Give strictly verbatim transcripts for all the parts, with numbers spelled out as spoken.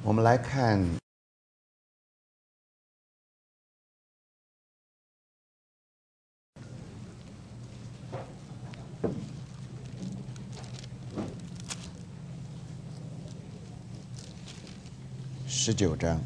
我们来看十九章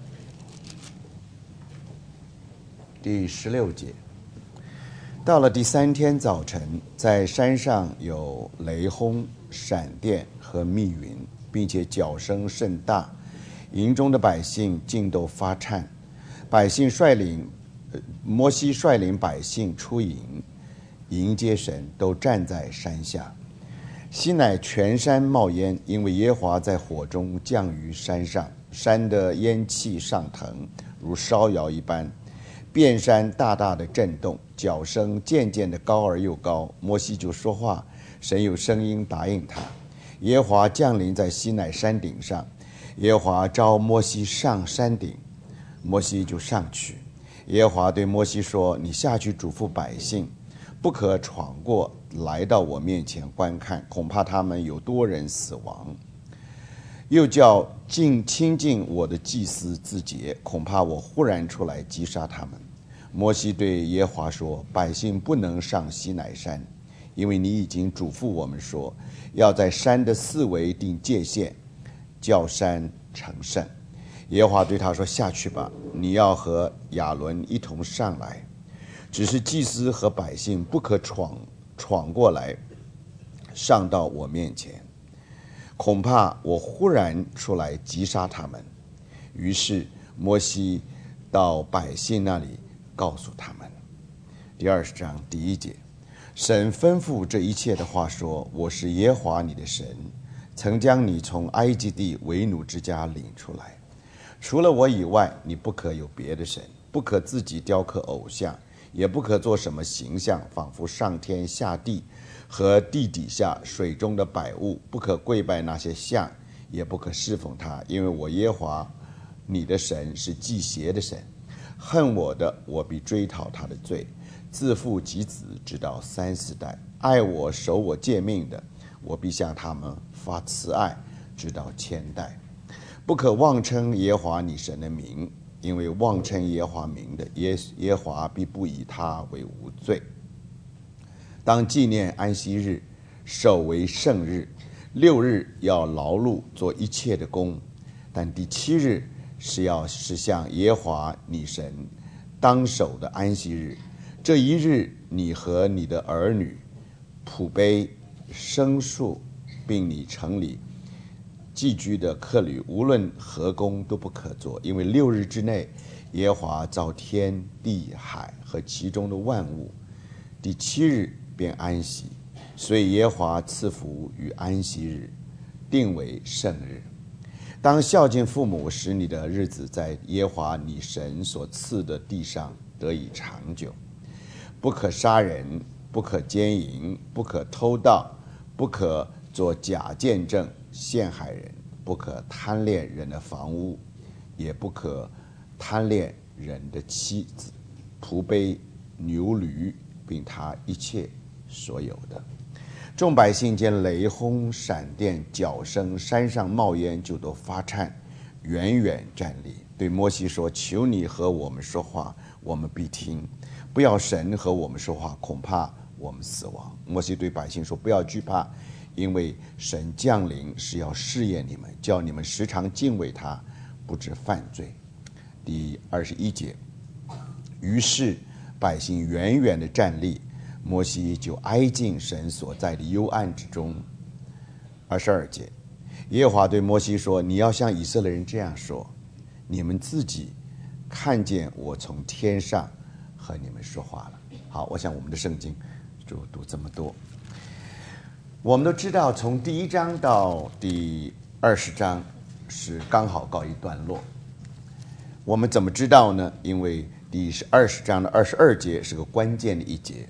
第十六节。到了第三天早晨，在山上有雷轰、闪电和密云，并且角声甚大，营中的百姓尽都发颤。百姓率领摩西率领百姓出营，迎接神，都站在山下。西乃全山冒烟，因为耶和华在火中降于山上，山的烟气上腾，如烧窑一般。遍山大大的震动，角声渐渐的高而又高。摩西就说话，神有声音答应他。耶和华降临在西乃山顶上，耶和华召摩西上山顶，摩西就上去。耶和华对摩西说：你下去嘱咐百姓，不可闯过来到我面前观看，恐怕他们有多人死亡。又叫近亲近我的祭司自洁，恐怕我忽然出来击杀他们。摩西对耶和华说：百姓不能上西乃山，因为你已经嘱咐我们说，要在山的四围定界限，叫山成圣。耶和华对他说：下去吧，你要和亚伦一同上来，只是祭司和百姓不可闯闯过来上到我面前，恐怕我忽然出来击杀他们。于是摩西到百姓那里告诉他们。第二十章第一节，神吩咐这一切的话说：我是耶和华你的神，曾将你从埃及地为奴之家领出来。除了我以外，你不可有别的神，不可自己雕刻偶像，也不可做什么形象，仿佛上天下地和地底下水中的百物，不可跪拜那些像，也不可侍奉他，因为我耶和华你的神是忌邪的神。恨我的，我必追讨他的罪，自父及子，直到三四代；爱我守我诫命的，我必向他们发慈爱，直到千代。不可妄称耶和华你神的名，因为妄称耶和华名的，耶耶和华必不以他为无罪。当纪念安息日，守为圣日。六日要劳碌做一切的工，但第七日是要是向耶和华你神当守的安息日。这一日，你和你的儿女、仆婢、牲畜，并你城里寄居的客旅，无论何工都不可做，因为六日之内，耶和华造天地海和其中的万物，第七日便安息，所以耶和华赐福于安息日，定为圣日。当孝敬父母，使你的日子在耶和华你神所赐的地上得以长久。不可杀人，不可奸淫，不可偷盗，不可做假见证陷害人，不可贪恋人的房屋，也不可贪恋人的妻子、仆婢、牛驴，并他一切所有的。众百姓见雷轰、闪电、角声，山上冒烟，就都发颤，远远站立，对摩西说：求你和我们说话，我们必听；不要神和我们说话，恐怕我们死亡。摩西对百姓说：不要惧怕，因为神降临是要试验你们，叫你们时常敬畏他，不致犯罪。第二十一节，于是百姓远远地站立，摩西就挨近神所在的幽暗之中。二十二节，耶和华对摩西说：你要向以色列人这样说，你们自己看见我从天上和你们说话了。好，我想我们的圣经就读这么多。我们都知道，从第一章到第二十章是刚好告一段落。我们怎么知道呢？因为第二十章的二十二节是个关键的一节。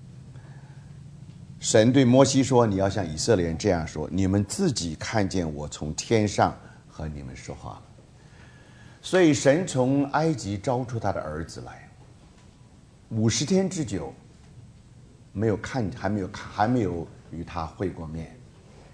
神对摩西说：你要向以色列人这样说，你们自己看见我从天上和你们说话了。所以神从埃及招出他的儿子来，五十天之久没有看，还没有还没有与他会过面。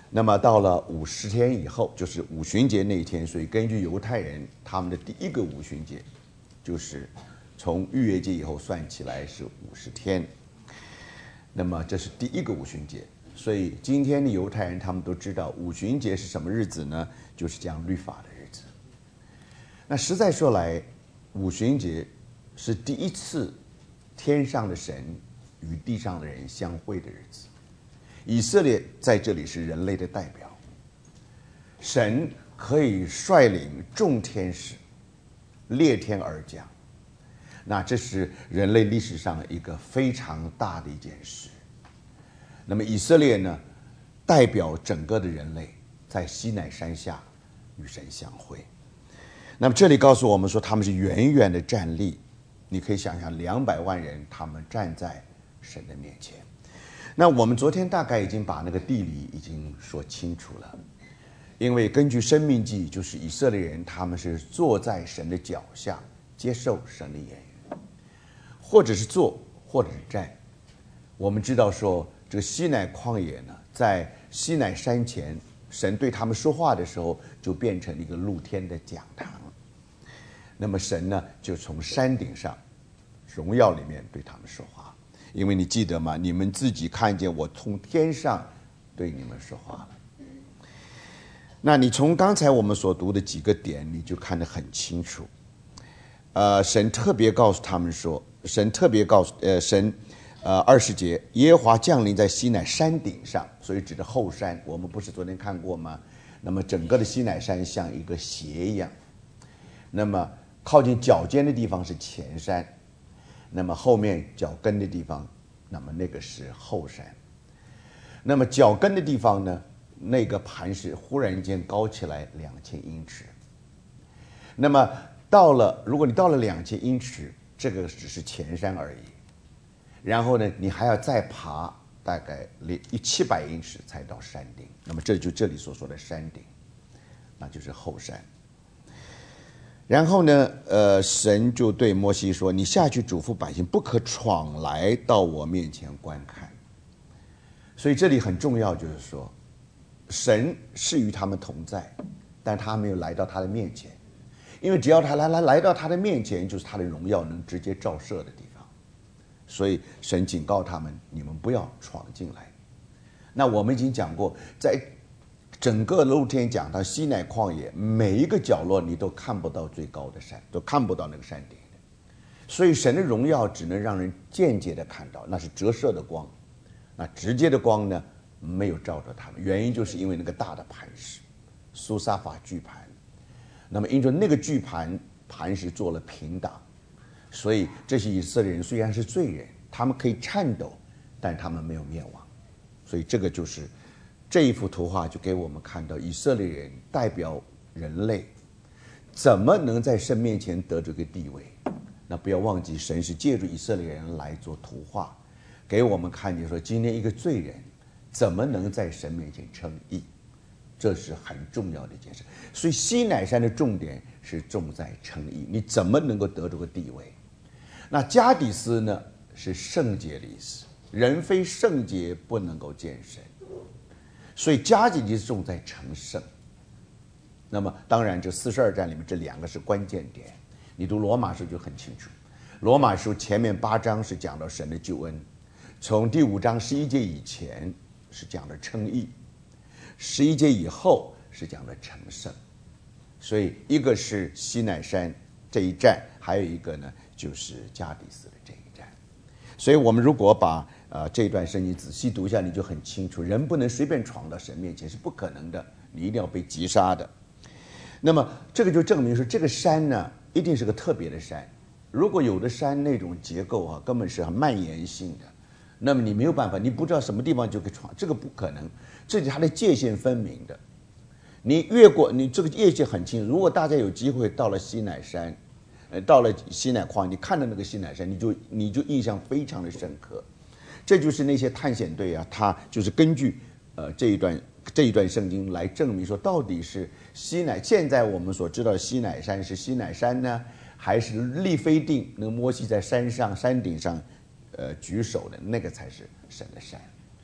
那么到了五十天以后，就是五旬节那一天，所以根据犹太人他们的第一个五旬节，就是从逾越节以后算起来是五十天。那么这是第一个五旬节，所以今天的犹太人他们都知道五旬节是什么日子呢？就是讲律法的日子。那实在说来，五旬节是第一次天上的神与地上的人相会的日子。以色列在这里是人类的代表，神可以率领众天使裂天而降，那这是人类历史上一个非常大的一件事。那么以色列呢，代表整个的人类在西乃山下与神相会。那么这里告诉我们说，他们是远远的站立，你可以想象两百万人他们站在神的面前。那我们昨天大概已经把那个地理已经说清楚了，因为根据申命记，就是以色列人他们是坐在神的脚下接受神的言语，或者是坐或者是站。我们知道说这个西乃旷野呢，在西乃山前神对他们说话的时候就变成一个露天的讲堂，那么神呢就从山顶上荣耀里面对他们说话。因为你记得吗？你们自己看见我从天上对你们说话了。那你从刚才我们所读的几个点，你就看得很清楚。呃，神特别告诉他们说，神特别告诉呃神，呃二十节，耶和华降临在西乃山顶上，所以指的后山。我们不是昨天看过吗？那么整个的西乃山像一个斜一样，那么靠近脚尖的地方是前山。那么后面脚跟的地方，那么那个是后山。那么脚跟的地方呢，那个磐石忽然间高起来两千英尺。那么到了，如果你到了两千英尺，这个只是前山而已。然后呢，你还要再爬大概一七百英尺才到山顶。那么这就这里所说的山顶，那就是后山。然后呢，呃，神就对摩西说：“你下去嘱咐百姓，不可闯来到我面前观看。”所以这里很重要，就是说，神是与他们同在，但他没有来到他的面前，因为只要他来来来到他的面前，就是他的荣耀能直接照射的地方。所以神警告他们：“你们不要闯进来。”那我们已经讲过，在整个露天讲到西乃旷野，每一个角落你都看不到最高的山，都看不到那个山顶的。所以神的荣耀只能让人间接的看到，那是折射的光，那直接的光呢没有照着他们。原因就是因为那个大的磐石，苏沙法巨盘，那么因着那个巨盘磐石做了平挡，所以这些以色列人虽然是罪人，他们可以颤抖，但他们没有灭亡。所以这个就是这一幅图画就给我们看到以色列人代表人类怎么能在神面前得这个地位。那不要忘记，神是借助以色列人来做图画，给我们看见说今天一个罪人怎么能在神面前称义，这是很重要的一件事。所以西乃山的重点是重在称义，你怎么能够得这个地位。那加底斯呢是圣洁的意思，人非圣洁不能够见神，所以加底斯重在成圣。那么当然这四十二章里面这两个是关键点，你读罗马书就很清楚。罗马书前面八章是讲到神的救恩，从第五章十一节以前是讲的称义，十一节以后是讲的成圣。所以一个是西乃山这一站，还有一个呢就是加底斯的这一站。所以我们如果把呃这段圣经仔细读一下，你就很清楚，人不能随便闯到神面前，是不可能的，你一定要被击杀的。那么这个就证明说这个山呢一定是个特别的山。如果有的山那种结构啊根本是很蔓延性的，那么你没有办法，你不知道什么地方就可以闯，这个不可能，这里它的界限分明的。你越过你这个界限很清楚。如果大家有机会到了西乃山，呃，到了西乃旷，你看到那个西乃山，你就你就印象非常的深刻。这就是那些探险队啊，他就是根据呃这一段这一段圣经来证明说，到底是西乃现在我们所知道的西乃山是西乃山呢，还是利非定那个摩西在山上山顶上呃举手的那个才是神的山。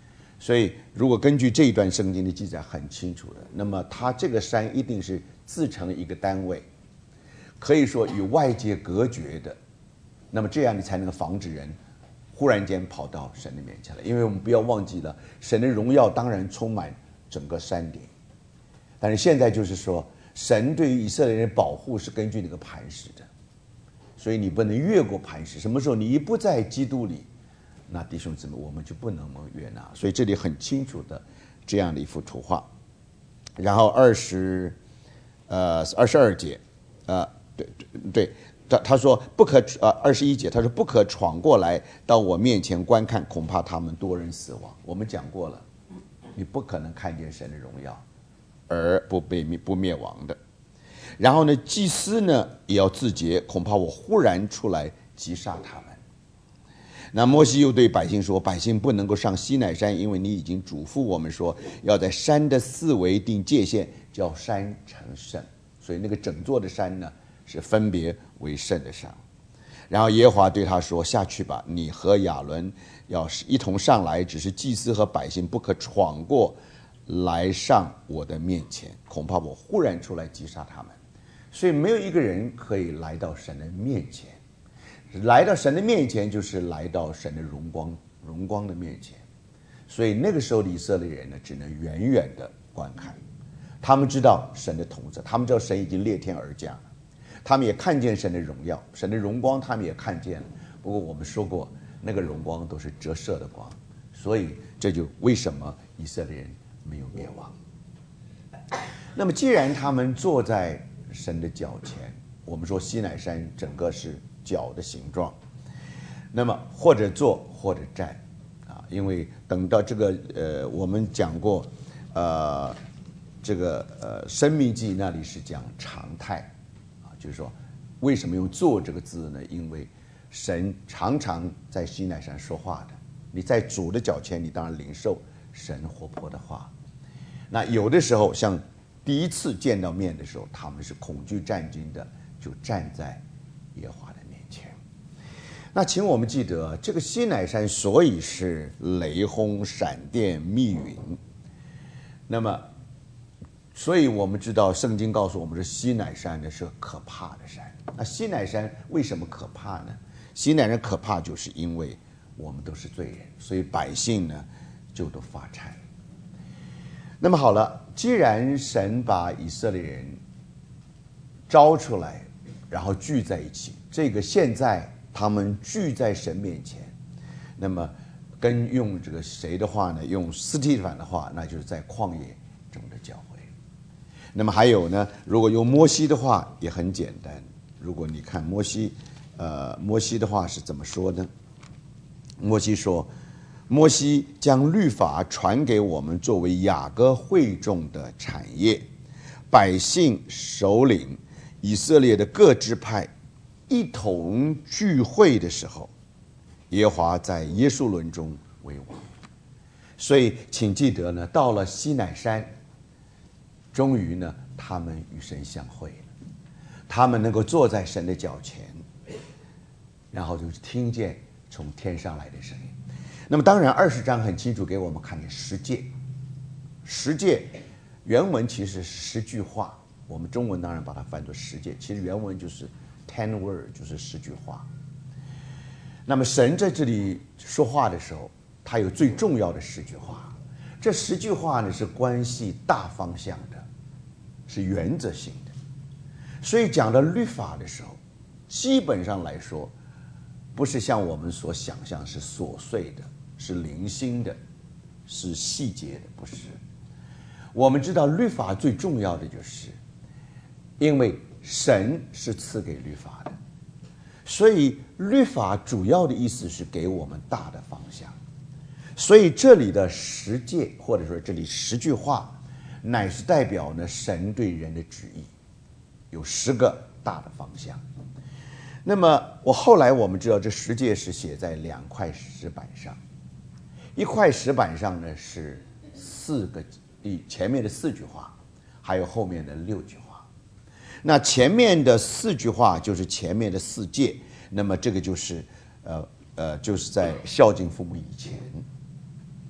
所以如果根据这一段圣经的记载很清楚的，那么它这个山一定是自成一个单位，可以说与外界隔绝的，那么这样你才能够防止人忽然间跑到神的面前来。因为我们不要忘记了，神的荣耀当然充满整个山顶，但是现在就是说神对于以色列人的保护是根据那个磐石的，所以你不能越过磐石。什么时候你一不在基督里，那弟兄姊妹我们就不能蒙悦纳。所以这里很清楚的这样的一幅图画。然后二十呃二十二节，呃对对，他他说不可呃二十一节，他说不可闯过来到我面前观看，恐怕他们多人死亡。我们讲过了，你不可能看见神的荣耀而不被灭不灭亡的。然后呢，祭司呢也要自洁，恐怕我忽然出来击杀他们。那摩西又对百姓说，百姓不能够上西乃山，因为你已经嘱咐我们说，要在山的四围定界限，叫山成圣。所以那个整座的山呢是分别为圣的山。然后耶和华对他说，下去吧，你和亚伦要一同上来，只是祭司和百姓不可闯过来上我的面前，恐怕我忽然出来击杀他们。所以没有一个人可以来到神的面前，来到神的面前就是来到神的荣光荣光的面前。所以那个时候的以色列人呢，只能远远的观看。他们知道神的同在，他们知道神已经裂天而降了，他们也看见神的荣耀，神的荣光他们也看见了。不过我们说过，那个荣光都是折射的光，所以这就为什么以色列人没有灭亡。那么既然他们坐在神的脚前，我们说西乃山整个是脚的形状，那么或者坐或者站啊，因为等到这个呃，我们讲过，呃，这个呃，申命记那里是讲常态啊，就是说为什么用坐这个字呢？因为神常常在西乃山说话的，你在主的脚前，你当然领受神活泼的话。那有的时候像第一次见到面的时候，他们是恐惧战惊的，就站在耶和华的面前。那请我们记得，这个西乃山所以是雷轰、闪电、密云。那么，所以我们知道圣经告诉我们，这西乃山呢是可怕的山。那西乃山为什么可怕呢？西乃山可怕，就是因为我们都是罪人，所以百姓呢就都发颤。那么好了，既然神把以色列人招出来，然后聚在一起，这个现在他们聚在神面前，那么跟用这个谁的话呢？用斯提凡的话，那就是在旷野中的教会。那么还有呢，如果用摩西的话也很简单。如果你看摩西，呃，摩西的话是怎么说呢？摩西说，摩西将律法传给我们，作为雅各会众的产业。百姓首领以色列的各支派一同聚会的时候，耶和华在耶书崙中为王。所以请记得呢，到了西乃山，终于呢他们与神相会了，他们能够坐在神的脚前，然后就听见从天上来的声音。那么当然二十章很清楚给我们看见十诫。十诫原文其实是十句话，我们中文当然把它翻作十诫，其实原文就是 ten word， 就是十句话。那么神在这里说话的时候，他有最重要的十句话。这十句话呢是关系大方向的，是原则性的。所以讲到律法的时候，基本上来说不是像我们所想象是琐碎的，是零星的，是细节的，不是。我们知道律法最重要的就是，因为神是赐给律法的，所以律法主要的意思是给我们大的方向。所以这里的十诫，或者说这里十句话，乃是代表呢神对人的旨意，有十个大的方向。那么我后来我们知道，这十诫是写在两块石板上，一块石板上呢是四个，前面的四句话，还有后面的六句话。那前面的四句话就是前面的四诫，那么这个就是呃呃就是在孝敬父母以前。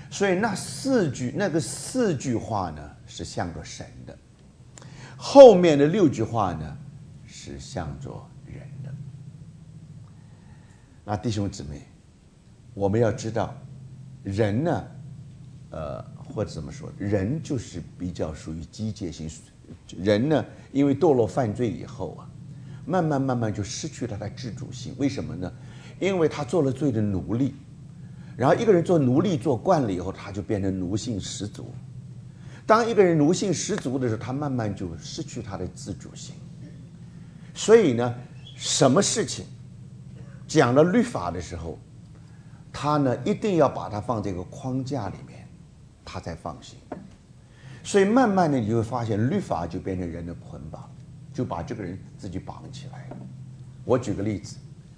所以那四句那个四句话呢是向着神的，后面的六句话呢是向着人的。那弟兄姊妹，我们要知道，人呢，呃，或者怎么说，人就是比较属于机械性。人呢，因为堕落犯罪以后啊，慢慢慢慢就失去了他的自主性。为什么呢？因为他做了罪的奴隶。然后一个人做奴隶做惯了以后，他就变成奴性十足。当一个人奴性十足的时候，他慢慢就失去他的自主性。所以呢，什么事情讲了律法的时候，他呢一定要把它放在一个框架里面，他才放心。所以慢慢的你就会发现，律法就变成人的捆绑，就把这个人自己绑起来了。我举个例子，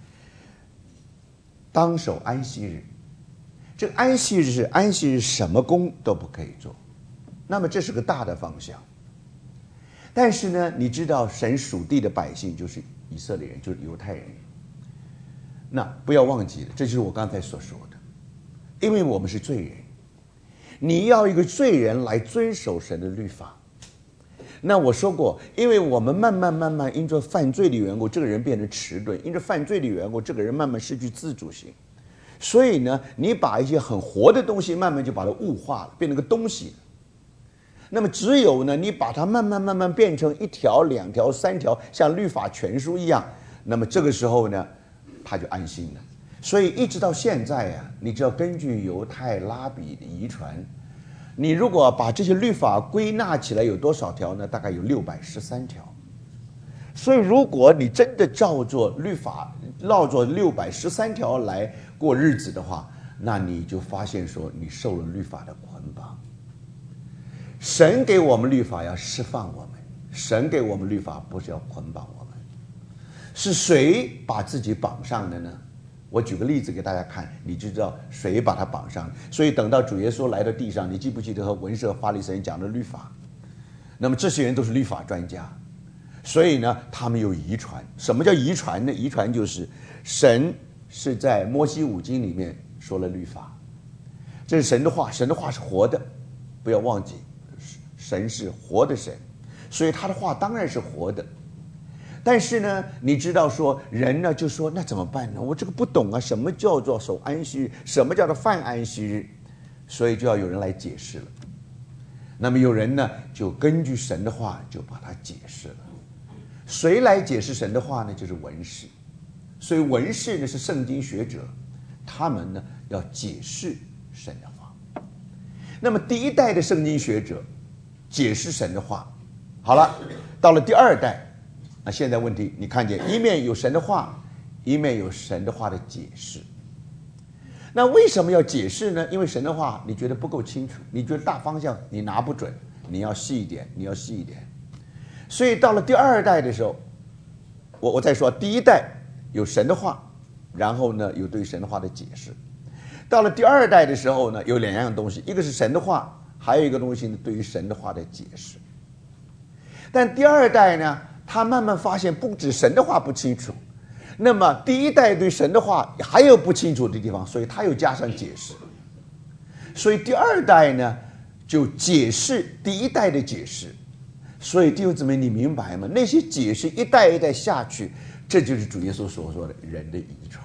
当守安息日。这个安息日是安息日，什么工都不可以做，那么这是个大的方向。但是呢，你知道神属地的百姓就是以色列人，就是犹太人。那不要忘记了，这就是我刚才所说的，因为我们是罪人，你要一个罪人来遵守神的律法。那我说过，因为我们慢慢慢慢因着犯罪的缘故，这个人变得迟钝；因着犯罪的缘故，这个人慢慢失去自主性。所以呢，你把一些很活的东西慢慢就把它物化了，变成个东西了。那么只有呢，你把它慢慢慢慢变成一条、两条、三条，像律法全书一样，那么这个时候呢，他就安心了。所以一直到现在呀、啊，你只要根据犹太拉比的遗传，你如果把这些律法归纳起来有多少条呢？大概有六百十三条。所以如果你真的照做律法，绕着六百十三条来过日子的话，那你就发现说你受了律法的捆绑。神给我们律法要释放我们，神给我们律法不是要捆绑我们。是谁把自己绑上的呢？我举个例子给大家看，你就知道谁把他绑上。所以等到主耶稣来到地上，你记不记得和文士和法利赛人讲的律法？那么这些人都是律法专家，所以呢，他们有遗传。什么叫遗传呢？遗传就是神是在摩西五经里面说了律法，这是神的话，神的话是活的，不要忘记，神是活的神，所以他的话当然是活的。但是呢，你知道说人呢就说那怎么办呢？我这个不懂啊，什么叫做守安息日？什么叫做犯安息日？所以就要有人来解释了。那么有人呢就根据神的话就把它解释了。谁来解释神的话呢？就是文士。所以文士呢是圣经学者，他们呢要解释神的话。那么第一代的圣经学者解释神的话，好了，到了第二代，那现在问题你看见一面有神的话，一面有神的话的解释。那为什么要解释呢？因为神的话你觉得不够清楚，你觉得大方向你拿不准，你要细一点，你要细一点。所以到了第二代的时候，我我再说，第一代有神的话，然后呢有对神的话的解释。到了第二代的时候呢，有两样东西，一个是神的话，还有一个东西呢对于神的话的解释。但第二代呢，他慢慢发现不止神的话不清楚，那么第一代对神的话还有不清楚的地方，所以他又加上解释。所以第二代呢就解释第一代的解释。所以弟兄姊妹，你明白吗？那些解释一代一代下去，这就是主耶稣所说的人的遗传。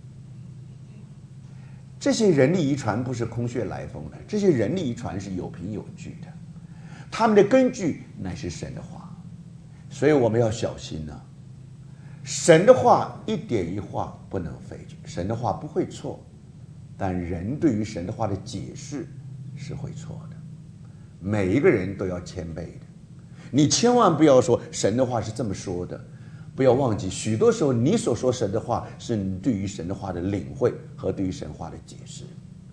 这些人的遗传不是空穴来风的，这些人的遗传是有凭有据的，他们的根据乃是神的话。所以我们要小心呢、啊，神的话一点一画不能废去，神的话不会错，但人对于神的话的解释是会错的。每一个人都要谦卑的，你千万不要说神的话是这么说的，不要忘记，许多时候你所说神的话是你对于神的话的领会和对于神话的解释。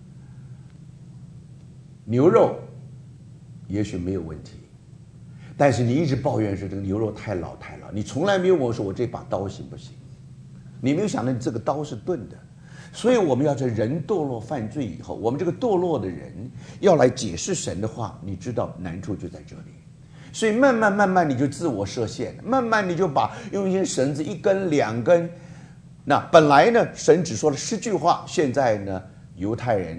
牛肉也许没有问题，但是你一直抱怨说这个牛肉太老太老，你从来没有问我说我这把刀行不行？你没有想到你这个刀是钝的。所以我们要在人堕落犯罪以后，我们这个堕落的人要来解释神的话，你知道难处就在这里。所以慢慢慢慢你就自我设限，慢慢你就把用一些绳子一根两根，那本来呢神只说了十句话，现在呢犹太人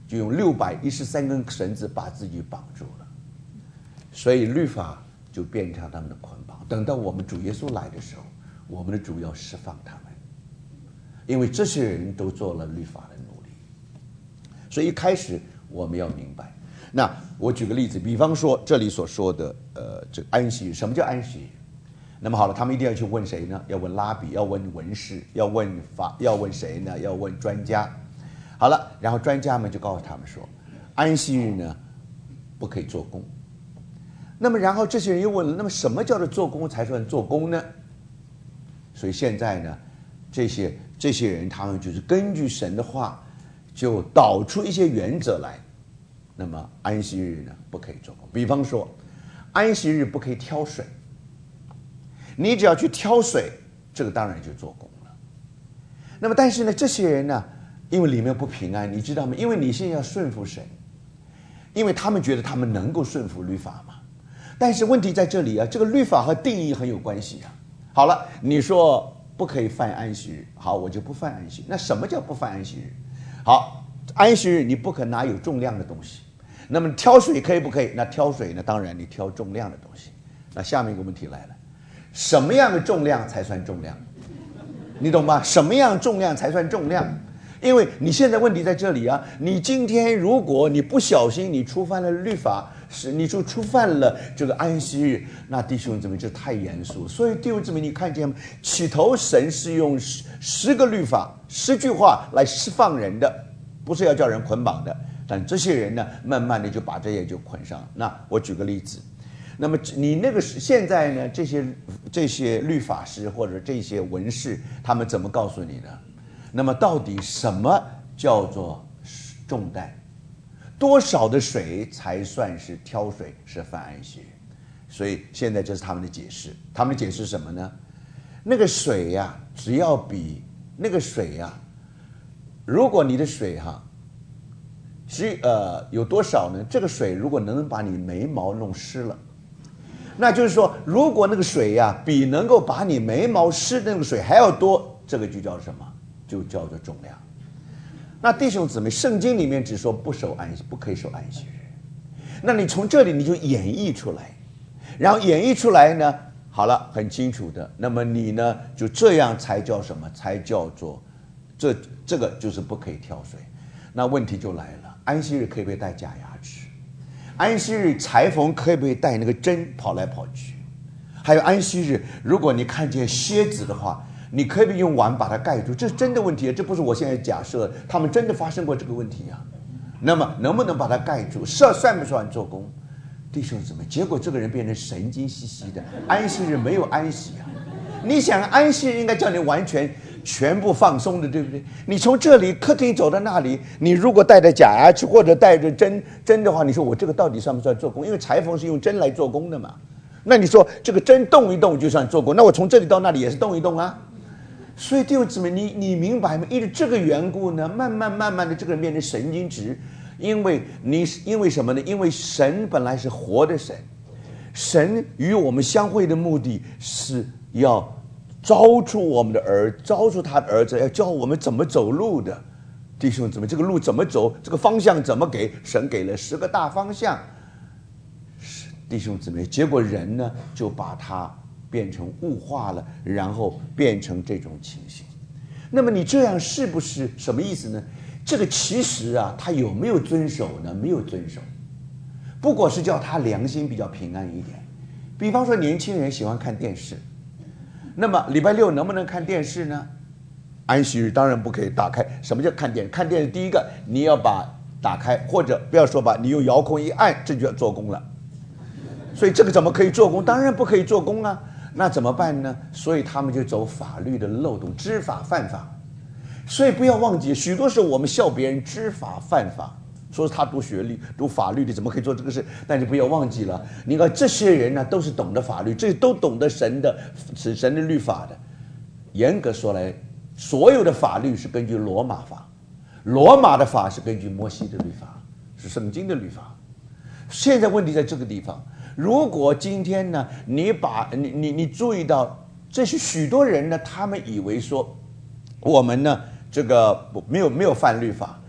就用六百一十三根绳子把自己绑住了，所以律法就变成他们的捆绑。等到我们主耶稣来的时候，我们的主要释放他们，因为这些人都做了律法的奴隶。所以一开始我们要明白。那我举个例子，比方说这里所说的呃这个安息日，什么叫安息日？那么好了，他们一定要去问谁呢？要问拉比，要问文士，要问法，要问谁呢？要问专家。好了，然后专家们就告诉他们说，安息日呢不可以做工。那么然后这些人又问了，那么什么叫做做工才算做工呢？所以现在呢，这些这些人他们就是根据神的话，就导出一些原则来。那么安息日呢不可以做工，比方说安息日不可以挑水，你只要去挑水，这个当然就做工了。那么但是呢，这些人呢，因为里面不平安，你知道吗？因为你现在要顺服神，因为他们觉得他们能够顺服律法嘛。但是问题在这里啊，这个律法和定义很有关系啊。好了，你说不可以犯安息日，好，我就不犯安息日。那什么叫不犯安息日？好，安息日你不可拿有重量的东西。那么挑水可以不可以？那挑水呢？当然你挑重量的东西。那下面一个问题来了，什么样的重量才算重量？你懂吗？什么样重量才算重量？因为你现在问题在这里啊，你今天如果你不小心你触犯了律法，是你就触犯了这个安息日，那弟兄姊妹这太严肃。所以弟兄姊妹，你看见吗？起头神是用十十个律法、十句话来释放人的，不是要叫人捆绑的。但这些人呢，慢慢的就把这些就捆上了。那我举个例子，那么你那个现在呢，这些这些律法师或者这些文士，他们怎么告诉你呢？那么到底什么叫做重担？多少的水才算是挑水是犯安息日？所以现在这是他们的解释。他们的解释是什么呢？那个水呀、啊，只要比那个水呀、啊，如果你的水哈、啊。是呃有多少呢？这个水如果能把你眉毛弄湿了，那就是说，如果那个水呀、啊、比能够把你眉毛湿的那个水还要多，这个就叫什么？就叫做重量。那弟兄姊妹，圣经里面只说不守安息，不可以守安息日。那你从这里你就演绎出来，然后演绎出来呢，好了，很清楚的。那么你呢，就这样才叫什么？才叫做这这个就是不可以挑水。那问题就来了。安息日可以不可以戴假牙齿？安息日裁缝可以不可以带那个针跑来跑去？还有安息日，如果你看见蝎子的话，你可以不可以用碗把它盖住？这是真的问题，这不是我现在假设，他们真的发生过这个问题啊。那么能不能把它盖住？算算不算做工？弟兄姊妹，结果这个人变成神经兮兮的，安息日没有安息啊！你想安息日应该叫你完全。全部放松的，对不对？你从这里客厅走到那里，你如果带着假牙齿或者带着针针的话，你说我这个到底算不算做工？因为裁缝是用针来做工的嘛。那你说这个针动一动就算做工，那我从这里到那里也是动一动啊。所以弟兄姊妹，你你明白吗？因为这个缘故呢，慢慢慢慢的这个人变成神经质，因为你因为什么呢？因为神本来是活的神，神与我们相会的目的是要。招出我们的儿，招出他的儿子，要教我们怎么走路的，弟兄姊妹，这个路怎么走，这个方向怎么给？神给了十个大方向，弟兄姊妹，结果人呢就把它变成物化了，然后变成这种情形。那么你这样是不是什么意思呢？这个其实啊，他有没有遵守呢？没有遵守，不过是叫他良心比较平安一点。比方说，年轻人喜欢看电视。那么礼拜六能不能看电视呢？安息日当然不可以打开。什么叫看电视？看电视第一个你要把打开，或者不要说吧，你用遥控一按，这就要做工了。所以这个怎么可以做工？当然不可以做工啊。那怎么办呢？所以他们就走法律的漏洞，知法犯法。所以不要忘记，许多时候我们笑别人知法犯法，说他读学历、读法律的怎么可以做这个事？但是不要忘记了，你看这些人呢，都是懂得法律，这都懂得神的神的律法的。严格说来，所有的法律是根据罗马法，罗马的法是根据摩西的律法，是圣经的律法。现在问题在这个地方，如果今天呢，你把你你你注意到，这是许多人呢，他们以为说我们呢这个没有没有犯律法。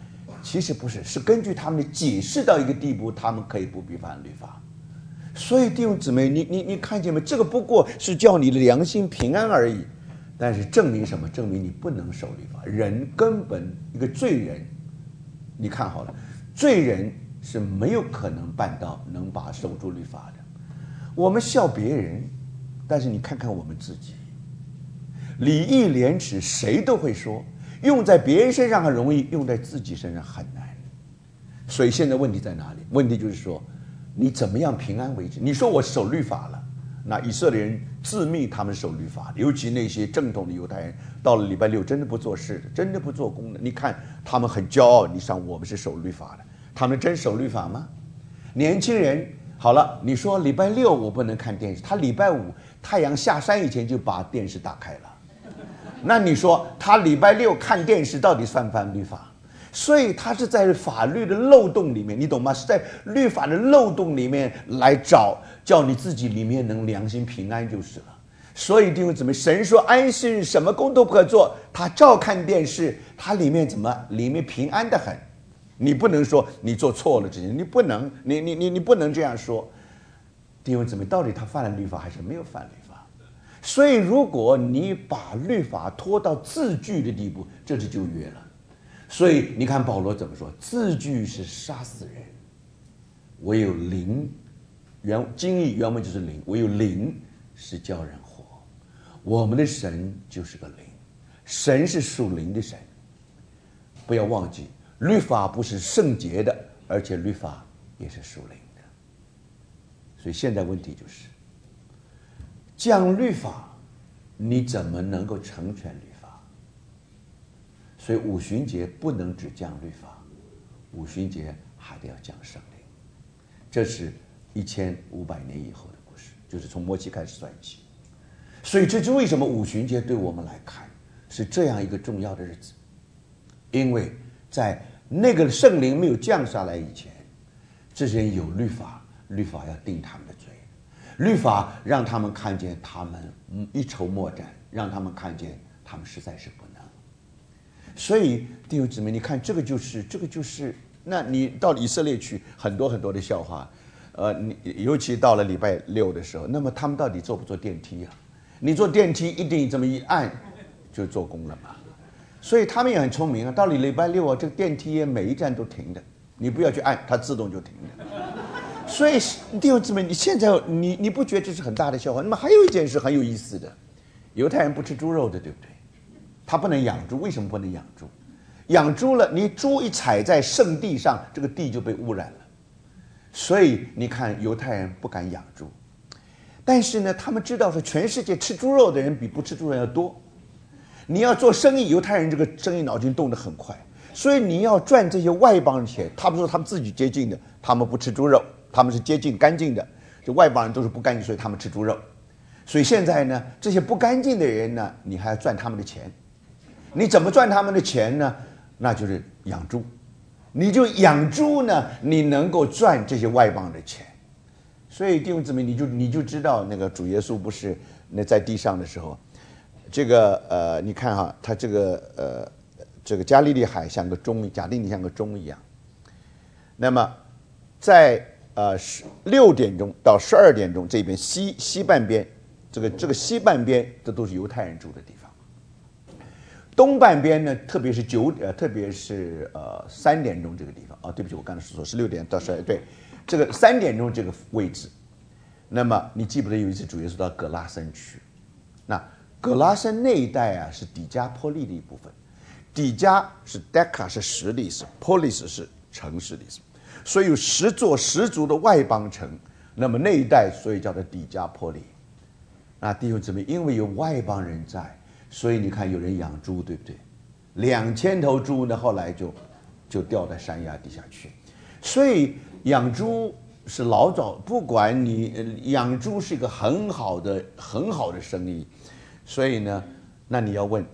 其实不是，是根据他们的解释到一个地步，他们可以不必犯律法。所以弟兄姊妹，你你你看见没？这个不过是叫你的良心平安而已，但是证明什么？证明你不能守律法。人根本一个罪人，你看好了，罪人是没有可能办到能把守住律法的。我们笑别人，但是你看看我们自己，礼义廉耻谁都会说，用在别人身上很容易，用在自己身上很难。所以现在问题在哪里？问题就是说，你怎么样平安为止？你说我守律法了，那以色列人自命他们守律法，尤其那些正统的犹太人，到了礼拜六真的不做事的，真的不做工的。你看他们很骄傲，你想我们是守律法的，他们真守律法吗？年轻人，好了，你说礼拜六我不能看电视，他礼拜五太阳下山以前就把电视打开了，那你说他礼拜六看电视到底算不算律法？所以他是在法律的漏洞里面，你懂吗？是在律法的漏洞里面来找，叫你自己里面能良心平安就是了。所以弟兄姊妹，神说安息日什么工都不可做，他照看电视，他里面怎么？里面平安的很。你不能说你做错了这些，你不能，你你你你不能这样说。弟兄姊妹，到底他犯了律法还是没有犯律法？所以如果你把律法拖到字句的地步，这是就约了。所以你看保罗怎么说？字句是杀死人，唯有灵，原经义原文就是灵，唯有灵是叫人活。我们的神就是个灵，神是属灵的神。不要忘记，律法不是圣洁的，而且律法也是属灵的。所以现在问题就是，降律法，你怎么能够成全律法？所以五旬节不能只降律法，五旬节还得要降圣灵。这是一千五百年以后的故事，就是从摩西开始算起。所以这就为什么五旬节对我们来看是这样一个重要的日子，因为在那个圣灵没有降下来以前，这些人有律法，律法要定他们的罪，律法让他们看见他们一筹莫展，让他们看见他们实在是不能。所以弟兄姊妹，你看这个就是这个就是，那你到以色列去，很多很多的笑话，呃，你尤其到了礼拜六的时候，那么他们到底坐不坐电梯啊？你坐电梯一定这么一按就做工了嘛。所以他们也很聪明啊，到了礼拜六啊，这个电梯每一站都停的，你不要去按，它自动就停的。所以弟兄姊妹，你现在你你不觉得这是很大的笑话？那么还有一件事很有意思的，犹太人不吃猪肉的，对不对？他不能养猪，为什么不能养猪？养猪了，你猪一踩在圣地上，这个地就被污染了。所以你看，犹太人不敢养猪。但是呢，他们知道说，全世界吃猪肉的人比不吃猪肉要多。你要做生意，犹太人这个生意脑筋动得很快，所以你要赚这些外邦的钱。他们说他们自己接近的，他们不吃猪肉，他们是接近干净的。这外邦人都是不干净，所以他们吃猪肉。所以现在呢，这些不干净的人呢，你还要赚他们的钱。你怎么赚他们的钱呢？那就是养猪。你就养猪呢，你能够赚这些外邦的钱。所以弟兄姊妹，你就你就知道那个主耶稣不是那在地上的时候，这个呃，你看哈，他这个呃，这个加利利海像个钟，加利利像个钟一样。那么在呃十六点钟到十二点钟这边西西半边，这个这个西半边这都是犹太人住的地方。东半边呢，特别是九呃，特别是呃三点钟这个地方啊，对不起，我刚才说是六点到十二，对，这个三点钟这个位置。那么你记不得有一次主耶稣到葛拉森去？那葛拉森那一带啊，是底加波利的一部分。底加是 Deca 是十的意思 ，Polis 是城市的意思，所以有十座十族的外邦城。那么那一带所以叫做底加波利。那弟兄姊妹，因为有外邦人在。所以你看，有人养猪，对不对？两千头猪呢，后来就就掉在山崖底下去。所以养猪是老早，不管你养猪是一个很好的很好的生意。所以呢，那你要问，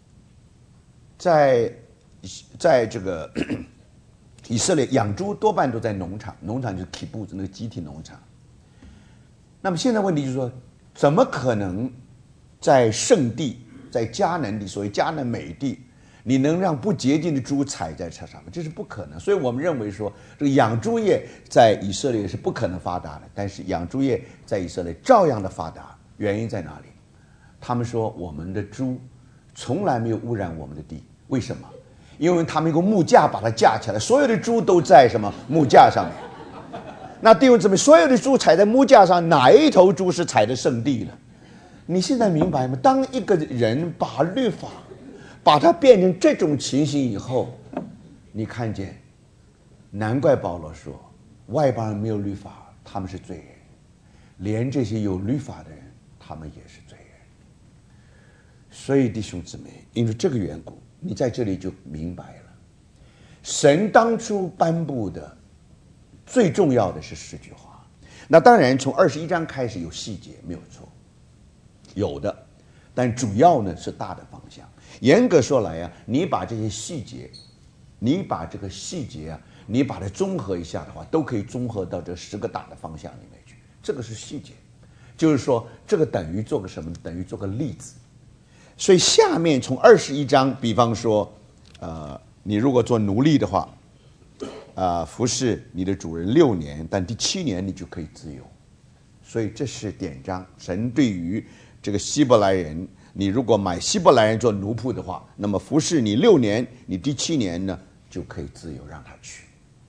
在在这个以色列养猪多半都在农场，农场就是 kibbutz 那个集体农场。那么现在问题就是说，怎么可能在圣地？在迦南地，所谓迦南美地， 你能让不洁净的猪踩在车上吗？这是不可能。所以我们认为说，这个养猪业在以色列是不可能发达的，但是养猪业在以色列照样的发达。原因在哪里？他们说我们的猪从来没有污染我们的地，为什么？因为他们用木架把它架起来，所有的猪都在什么木架上面。那弟兄姊妹，所有的猪踩在木架上，哪一头猪是踩在圣地了？你现在明白吗？当一个人把律法把它变成这种情形以后，你看见，难怪保罗说，外邦人没有律法，他们是罪人；连这些有律法的人，他们也是罪人。所以弟兄姊妹，因为这个缘故，你在这里就明白了，神当初颁布的最重要的是十句话。那当然，从二十一章开始有细节，没有错，有的，但主要呢是大的方向。严格说来啊，你把这些细节，你把这个细节啊，你把它综合一下的话，都可以综合到这十个大的方向里面去。这个是细节，就是说这个等于做个什么？等于做个例子。所以下面从二十一章，比方说，呃，你如果做奴隶的话，啊、呃，服侍你的主人六年，但第七年你就可以自由。所以这是典章，神对于这个希伯来人，你如果买希伯来人做奴仆的话，那么服侍你六年，你第七年呢就可以自由让他去。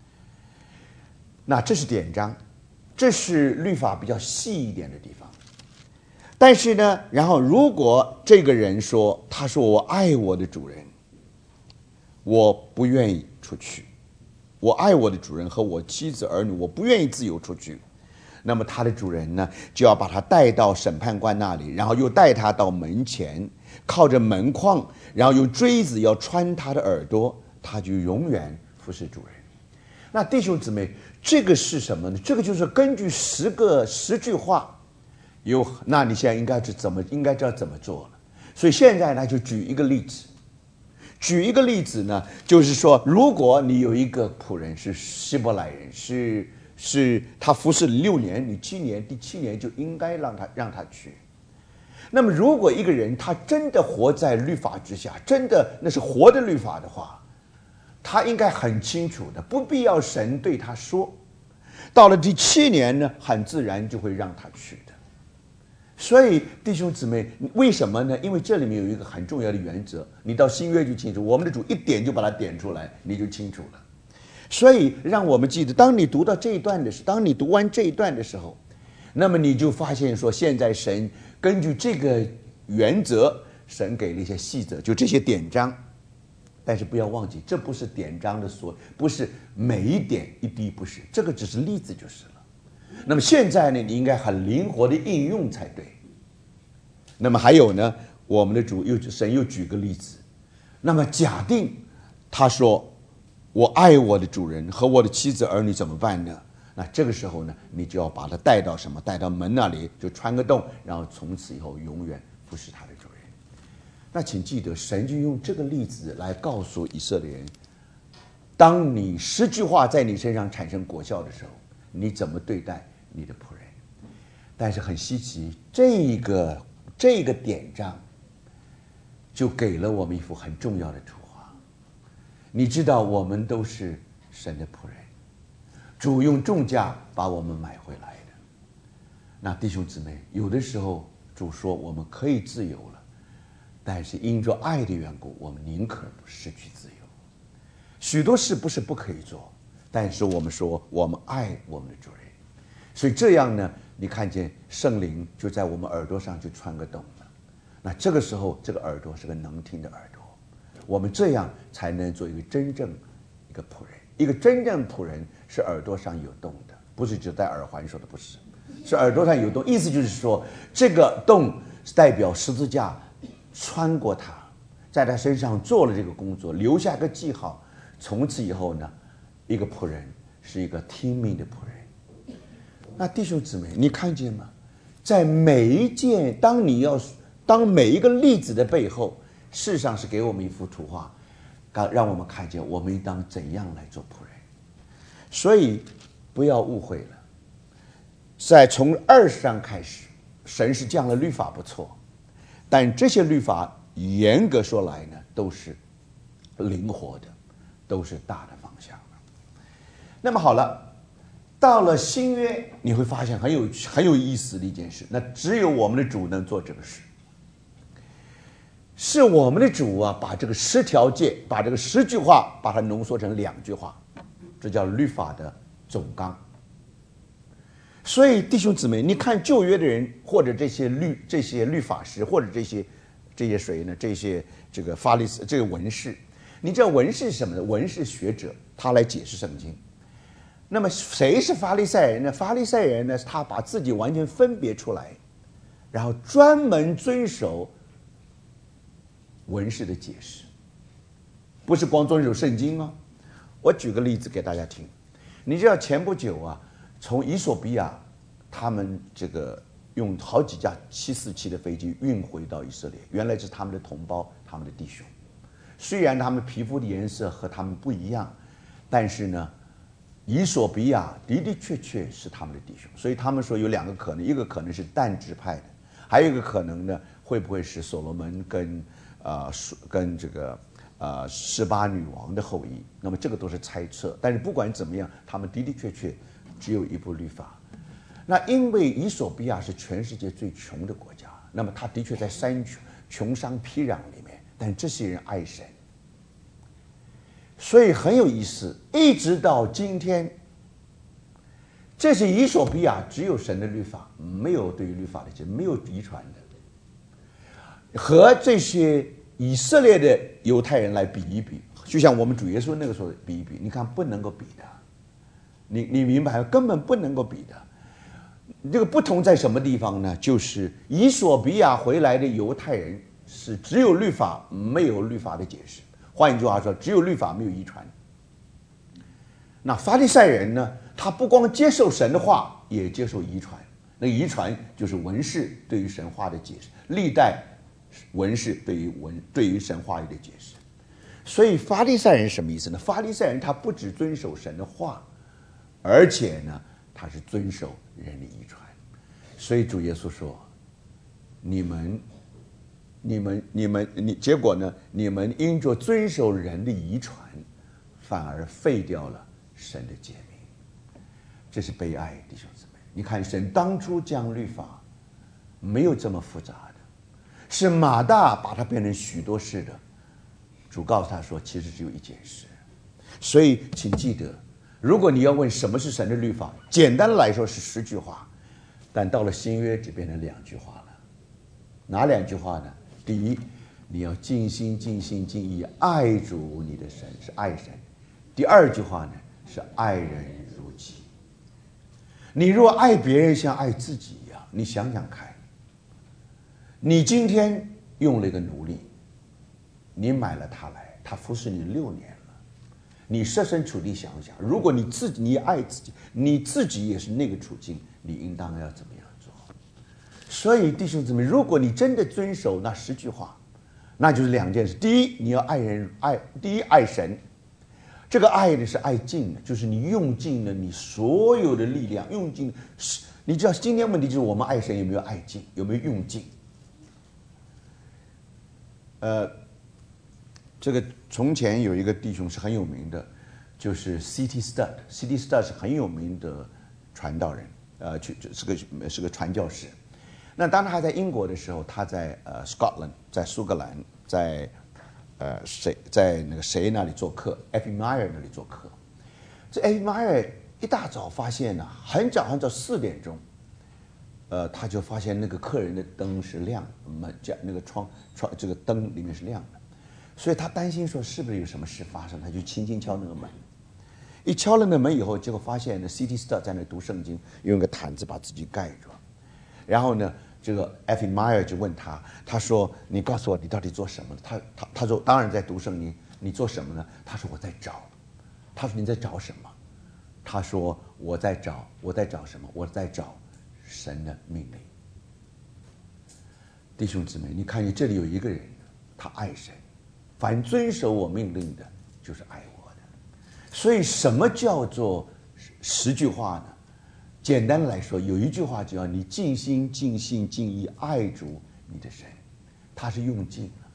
那这是典章，这是律法比较细一点的地方。但是呢，然后如果这个人说，他说我爱我的主人，我不愿意出去，我爱我的主人和我妻子儿女，我不愿意自由出去，那么他的主人呢，就要把他带到审判官那里，然后又带他到门前，靠着门框，然后用锥子要穿他的耳朵，他就永远服侍主人。那弟兄姊妹，这个是什么呢？这个就是根据十个十句话。有，那你现在应该是怎么应该知道怎么做了。所以现在呢，就举一个例子。举一个例子呢，就是说，如果你有一个仆人是希伯来人，是是他服侍六年，你七年，第七年就应该让他让他去。那么，如果一个人他真的活在律法之下，真的那是活的律法的话，他应该很清楚的，不必要神对他说。到了第七年呢，很自然就会让他去的。所以弟兄姊妹，为什么呢？因为这里面有一个很重要的原则，你到新约就清楚，我们的主一点就把它点出来，你就清楚了。所以让我们记得，当你读到这一段的时候，当你读完这一段的时候，那么你就发现说，现在神根据这个原则，神给了一些细则，就这些典章。但是不要忘记，这不是典章的所，不是每一点一滴，不是，这个只是例子就是了。那么现在呢，你应该很灵活的应用才对。那么还有呢，我们的主又神又举个例子，那么假定他说我爱我的主人和我的妻子儿女怎么办呢？那这个时候呢，你就要把他带到什么？带到门那里，就穿个洞，然后从此以后永远服侍他的主人。那请记得，神就用这个例子来告诉以色列人，当你十句话在你身上产生果效的时候，你怎么对待你的仆人？但是很稀奇，这个这个典章就给了我们一幅很重要的图画。你知道，我们都是神的仆人，主用重价把我们买回来的。那弟兄姊妹，有的时候主说我们可以自由了，但是因着爱的缘故，我们宁可不失去自由。许多事不是不可以做，但是我们说我们爱我们的主人，所以这样呢，你看见圣灵就在我们耳朵上就穿个洞了。那这个时候，这个耳朵是个能听的耳朵，我们这样才能做一个真正一个仆人。一个真正仆人是耳朵上有洞的，不是只戴耳环说的，不是，是耳朵上有洞。意思就是说，这个洞代表十字架穿过他，在他身上做了这个工作，留下个记号。从此以后呢，一个仆人是一个听命的仆人。那弟兄姊妹，你看见吗？在每一件，当你要当每一个例子的背后，事实上是给我们一幅图画，让我们看见我们应当怎样来做仆人。所以不要误会了，在从二十章开始，神是降了律法不错，但这些律法严格说来呢，都是灵活的，都是大的方向。那么好了，到了新约，你会发现很有很有意思的一件事，那只有我们的主能做这个事。是我们的主啊，把这个十条诫，把这个十句话，把它浓缩成两句话，这叫律法的总纲。所以弟兄姊妹，你看旧约的人，或者这些律这些律法师，或者这些这些谁呢？这些这个法利斯这个文士，你知道文士是什么呢？文士学者，他来解释圣经。那么谁是法利赛人呢？法利赛人呢，他把自己完全分别出来，然后专门遵守文士的解释，不是光遵守圣经哦。我举个例子给大家听，你知道前不久啊，从伊索比亚，他们这个用好几架七四七的飞机运回到以色列，原来是他们的同胞，他们的弟兄。虽然他们皮肤的颜色和他们不一样，但是呢，伊索比亚的的确确是他们的弟兄。所以他们说有两个可能，一个可能是但支派的，还有一个可能呢，会不会是所罗门跟呃跟这个呃示巴女王的后裔？那么这个都是猜测。但是不管怎么样，他们的的确确只有一部律法。那因为伊索比亚是全世界最穷的国家，那么他的确在山穷穷乡僻壤里面，但这些人爱神，所以很有意思。一直到今天，这是伊索比亚只有神的律法，没有对于律法的解，没有遗传的，和这些以色列的犹太人来比一比，就像我们主耶稣那个时候比一比，你看不能够比的，你你明白，根本不能够比的。这个不同在什么地方呢？就是以索比亚回来的犹太人是只有律法，没有律法的解释。换一句话说，只有律法，没有遗传。那法利赛人呢？他不光接受神的话，也接受遗传。那遗传就是文士对于神话的解释，历代文士对于文对于神话语的解释。所以法利赛人什么意思呢？法利赛人他不只遵守神的话，而且呢，他是遵守人的遗传。所以主耶稣说：“你们、你们、你们、你，结果呢？你们因着遵守人的遗传，反而废掉了神的诫命。这是悲哀，弟兄姊妹。你看，神当初将律法没有这么复杂的，是马大把它变成许多事的。主告诉他说，其实只有一件事。所以，请记得。”如果你要问什么是神的律法，简单的来说是十句话，但到了新约只变成两句话了。哪两句话呢？第一，你要尽心尽心尽意爱主你的神，是爱神。第二句话呢，是爱人如己。你若爱别人像爱自己一样，你想想看，你今天用了一个奴隶，你买了他来，他服侍你六年，你设身处地想想，如果你自己你爱自己，你自己也是那个处境，你应当要怎么样做？所以弟兄姊妹，如果你真的遵守那十句话，那就是两件事：第一，你要爱人，爱第一爱神，这个爱呢是爱尽的，就是你用尽了你所有的力量，用尽。你知道今天问题就是我们爱神有没有爱尽，有没有用尽？呃。这个从前有一个弟兄是很有名的，就是 C T Studd。C T Studd 是很有名的传道人，呃，去是个是个传教士。那当他还在英国的时候，他在呃 Scotland， 在苏格兰，在呃谁在那个谁那里做客 ，Effie Meyer 那里做客。这 Effie Meyer 一大早发现呢、啊，很早很早四点钟，呃，他就发现那个客人的灯是亮，门家那个窗窗这个灯里面是亮的。所以他担心说是不是有什么事发生，他就轻轻敲那个门。一敲了那门以后，结果发现呢 C T Studd 在那读圣经，用个毯子把自己盖着。然后呢，这个 Effie Meyer 就问他，他说：“你告诉我，你到底做什么？”他他他说：“当然在读圣经。”你做什么呢？他说：“我在找。”他说：“你在找什么？”他说：“我在找，我在找什么？我在找神的命令。”弟兄姊妹，你看你这里有一个人，他爱神。凡遵守我命令的，就是爱我的。所以，什么叫做十句话呢？简单的来说，有一句话叫你尽心、尽性、尽意爱主你的神，他是用尽了。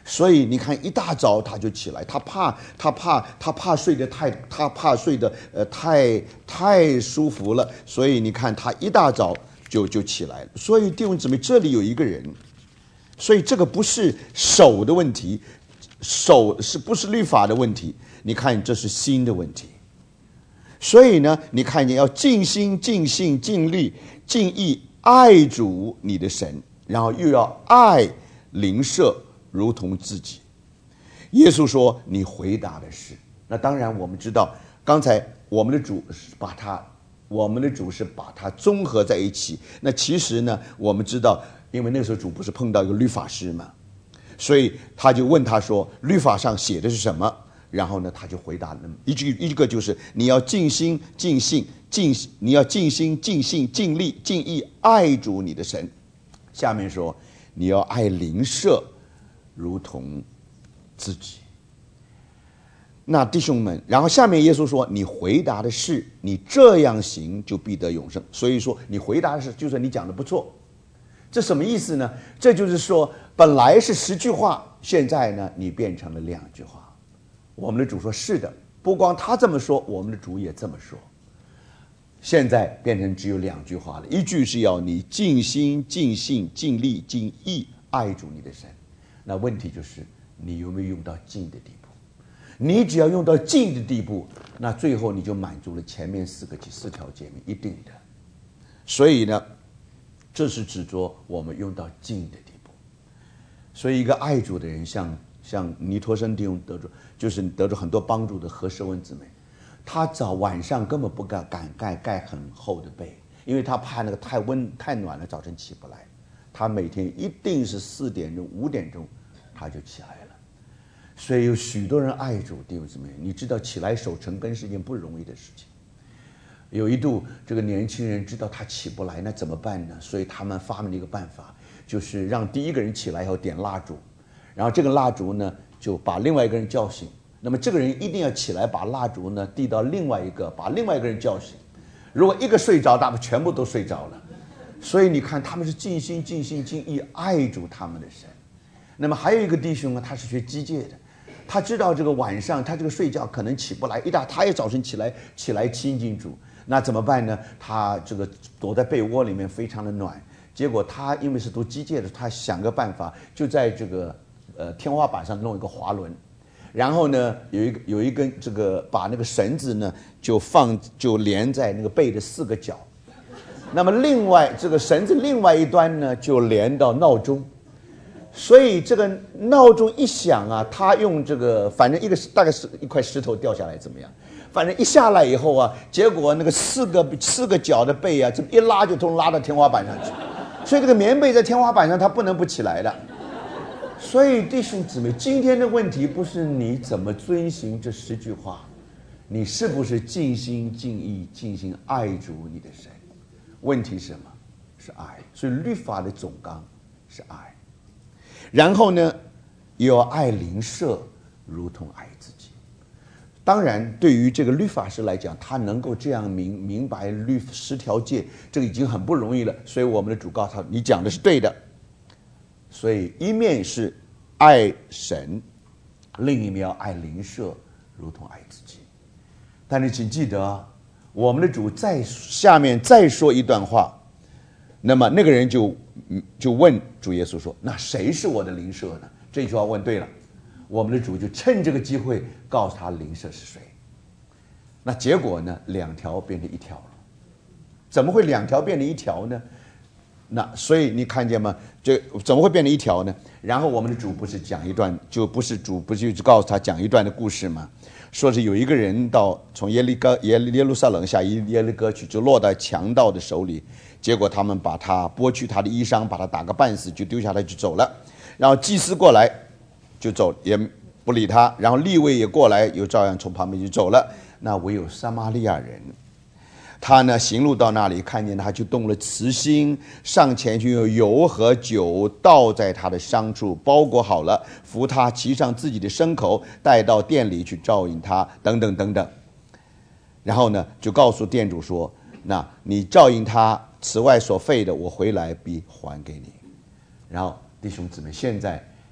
所以你看，一大早他就起来，他怕他怕他怕睡得太他怕睡得呃太太舒服了，所以你看他一大早就就起来了。所以弟兄姊妹，这里有一个人，所以这个不是手的问题，手是不是律法的问题？你看这是心的问题。所以呢，你看见要尽心尽性尽力尽意爱主你的神，然后又要爱邻舍如同自己。耶稣说你回答的是，那当然我们知道，刚才我们的主是把它我们的主是把它综合在一起。那其实呢，我们知道，因为那时候主不是碰到一个律法师嘛，所以他就问他说律法上写的是什么，然后呢他就回答了一句，一个就是你要尽心尽性尽你要尽心尽性尽力尽意爱主你的神。下面说你要爱邻舍如同自己。那弟兄们，然后下面耶稣说你回答的是，你这样行就必得永生。所以说你回答的是，就是你讲的不错。这什么意思呢？这就是说本来是十句话，现在呢你变成了两句话。我们的主说是的，不光他这么说，我们的主也这么说。现在变成只有两句话了，一句是要你尽心尽性尽力尽意爱主你的神。那问题就是你有没有用到尽的地步？你只要用到尽的地步，那最后你就满足了前面四个四条诫命，一定的。所以呢，这是指着我们用到尽的地步。所以一个爱主的人，像像尼托生弟兄得着，就是得着很多帮助的何世文姊妹，他早晚上根本不敢敢盖盖很厚的被，因为他怕那个太温太暖了，早晨起不来。他每天一定是四点钟五点钟他就起来了。所以有许多人爱主，弟兄姊妹，你知道起来守成根是一件不容易的事情。有一度这个年轻人知道他起不来，那怎么办呢？所以他们发明了一个办法，就是让第一个人起来以后点蜡烛，然后这个蜡烛呢就把另外一个人叫醒，那么这个人一定要起来把蜡烛呢递到另外一个，把另外一个人叫醒。如果一个睡着，他们全部都睡着了。所以你看他们是尽心尽心尽意爱主他们的神。那么还有一个弟兄呢，他是学机械的，他知道这个晚上他这个睡觉可能起不来，一大他也早晨起来起来亲近主，那怎么办呢？他这个躲在被窝里面非常的暖，结果他因为是读机械的，他想个办法，就在这个呃天花板上弄一个滑轮，然后呢有一个有一根这个把那个绳子呢就放就连在那个被的四个角，那么另外这个绳子另外一端呢就连到闹钟。所以这个闹钟一响啊，他用这个反正一个大概是一块石头掉下来怎么样，反正一下来以后啊，结果那个四个四个角的被啊，这么一拉就都拉到天花板上去，所以这个棉被在天花板上它不能不起来的。所以弟兄姊妹，今天的问题不是你怎么遵行这十句话，你是不是尽心尽意尽心爱主你的神？问题是什么？是爱。所以律法的总纲是爱。然后呢，又要爱邻舍如同爱自己。当然对于这个律法师来讲，他能够这样明明白律十条诫，这个已经很不容易了。所以我们的主告诉他，你讲的是对的。所以一面是爱神，另一面要爱邻舍如同爱自己。但是请记得，我们的主在下面再说一段话，那么那个人就就问主耶稣说，那谁是我的邻舍呢？这句话问对了，我们的主就趁这个机会告诉他邻舍是谁。那结果呢，两条变成一条了。怎么会两条变成一条呢？那所以你看见吗？这怎么会变成一条呢？然后我们的主不是讲一段，就不是主不是就告诉他讲一段的故事吗？说是有一个人到从耶利哥耶耶路撒冷下耶利哥去，就落在强盗的手里，结果他们把他剥去他的衣裳，把他打个半死，就丢下他就走了。然后祭司过来就走，也不理他，然后利未也过来，又照样从旁边就走了。那唯有撒玛利亚人，他呢行路到那里，看见他就动了慈心，上前去用油和酒倒在他的伤处，包裹好了，扶他骑上自己的牲口，带到店里去照应他，等等等等。然后呢就告诉店主说，那你照应他，此外所费的我回来必还给你。然后弟兄姊妹，现在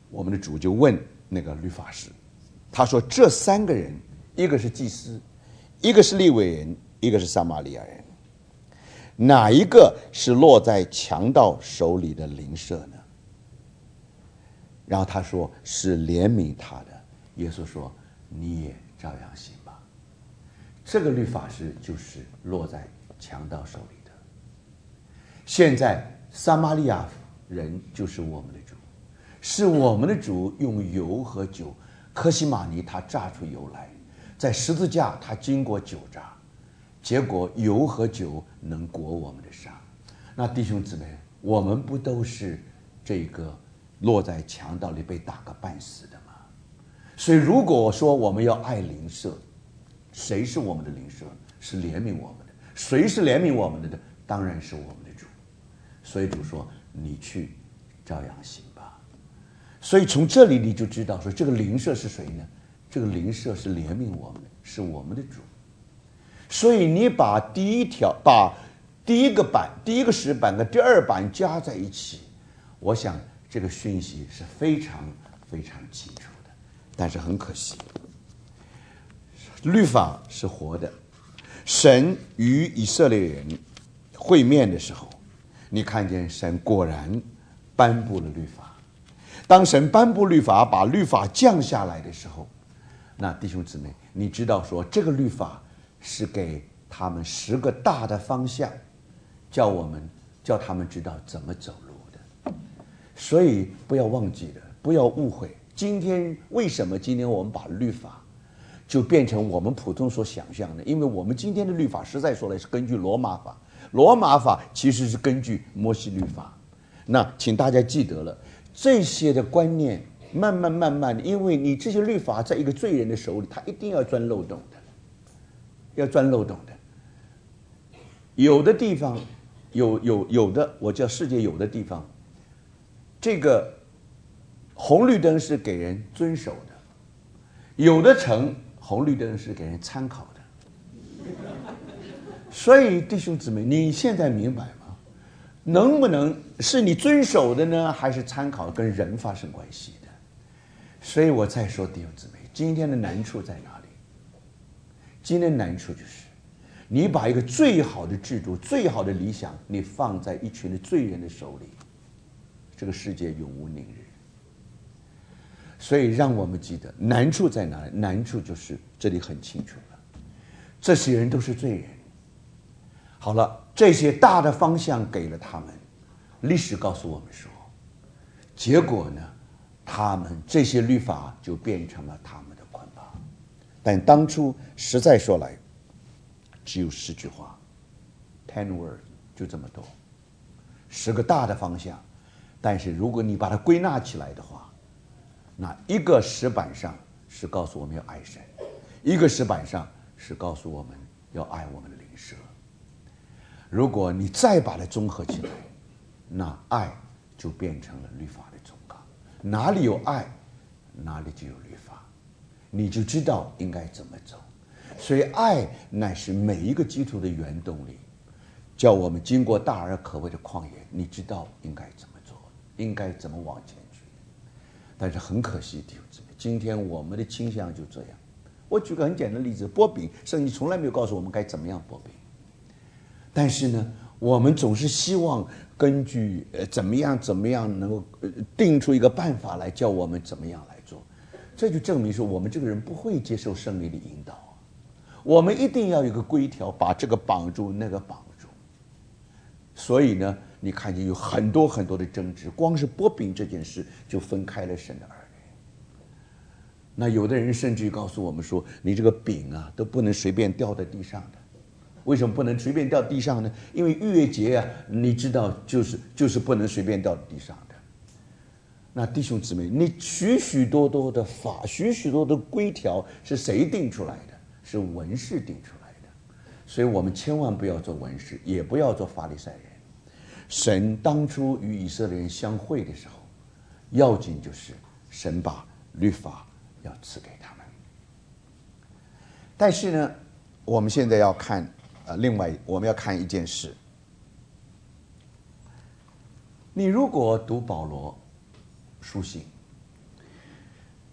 我们的主就问那个律法师，他说这三个人，一个是祭司，一个是利未人，一个是撒玛利亚人，哪一个是落在强盗手里的邻舍呢？然后他说是怜悯他的。耶稣说你也照样行吧。这个律法师就是落在强盗手里的。现在撒玛利亚人就是我们的主，是我们的主用油和酒，客西马尼他榨出油来，在十字架他经过酒榨，结果油和酒能裹我们的伤。那弟兄姊妹，我们不都是这个落在强盗里被打个半死的吗？所以如果说我们要爱邻舍，谁是我们的邻舍？是怜悯我们的。谁是怜悯我们的？当然是我们的主。所以主说你去照样行吧。所以从这里你就知道说这个邻舍是谁呢？这个邻舍是怜悯我们的，是我们的主。所以你把第一条把第一个版第一个石板跟第二版加在一起，我想这个讯息是非常非常清楚的。但是很可惜，律法是活的。神与以色列人会面的时候，你看见神果然颁布了律法。当神颁布律法，把律法降下来的时候，那弟兄姊妹，你知道说这个律法是给他们十个大的方向，叫我们叫他们知道怎么走路的。所以不要忘记了，不要误会。今天为什么今天我们把律法就变成我们普通所想象的？因为我们今天的律法实在说来是根据罗马法，罗马法其实是根据摩西律法。那请大家记得了，这些的观念慢慢慢慢的，因为你这些律法在一个罪人的手里，他一定要钻漏洞的，要钻漏洞的。有的地方有有有的，我叫世界有的地方，这个红绿灯是给人遵守的，有的城红绿灯是给人参考的。所以弟兄姊妹，你现在明白吗？能不能是你遵守的呢，还是参考，跟人发生关系的？所以我再说弟兄姊妹，今天的难处在哪里？今天的难处就是你把一个最好的制度、最好的理想，你放在一群的罪人的手里，这个世界永无宁日。所以让我们记得难处在哪里？难处就是这里很清楚了，这些人都是罪人。好了，这些大的方向给了他们，历史告诉我们说，结果呢，他们这些律法就变成了他们的捆绑。但当初实在说来，只有十句话 ，ten words 就这么多，十个大的方向。但是如果你把它归纳起来的话，那一个石板上是告诉我们要爱神，一个石板上是告诉我们要爱我们的邻舍。如果你再把它综合起来，那爱就变成了律法的总纲。哪里有爱，哪里就有律法，你就知道应该怎么走。所以爱乃是每一个基督徒的原动力，叫我们经过大而可畏的旷野，你知道应该怎么做，应该怎么往前去。但是很可惜，弟兄姊妹，今天我们的倾向就这样。我举个很简单的例子，剥饼，圣经从来没有告诉我们该怎么样剥饼。但是呢，我们总是希望根据呃怎么样怎么样能够、呃、定出一个办法来，叫我们怎么样来做。这就证明说我们这个人不会接受圣灵的引导。我们一定要有一个规条，把这个绑住，那个绑住。所以呢，你看见有很多很多的争执，光是剥饼这件事就分开了神的儿女。那有的人甚至于告诉我们说，你这个饼啊都不能随便掉在地上的。为什么不能随便掉地上呢？因为逾越节啊，你知道就是就是不能随便掉地上的。那弟兄姊妹，你许许多多的法，许许多多的规条是谁定出来的？是文士定出来的。所以我们千万不要做文士，也不要做法利赛人。神当初与以色列人相会的时候，要紧就是神把律法要赐给他们。但是呢，我们现在要看呃，另外我们要看一件事。你如果读保罗书信，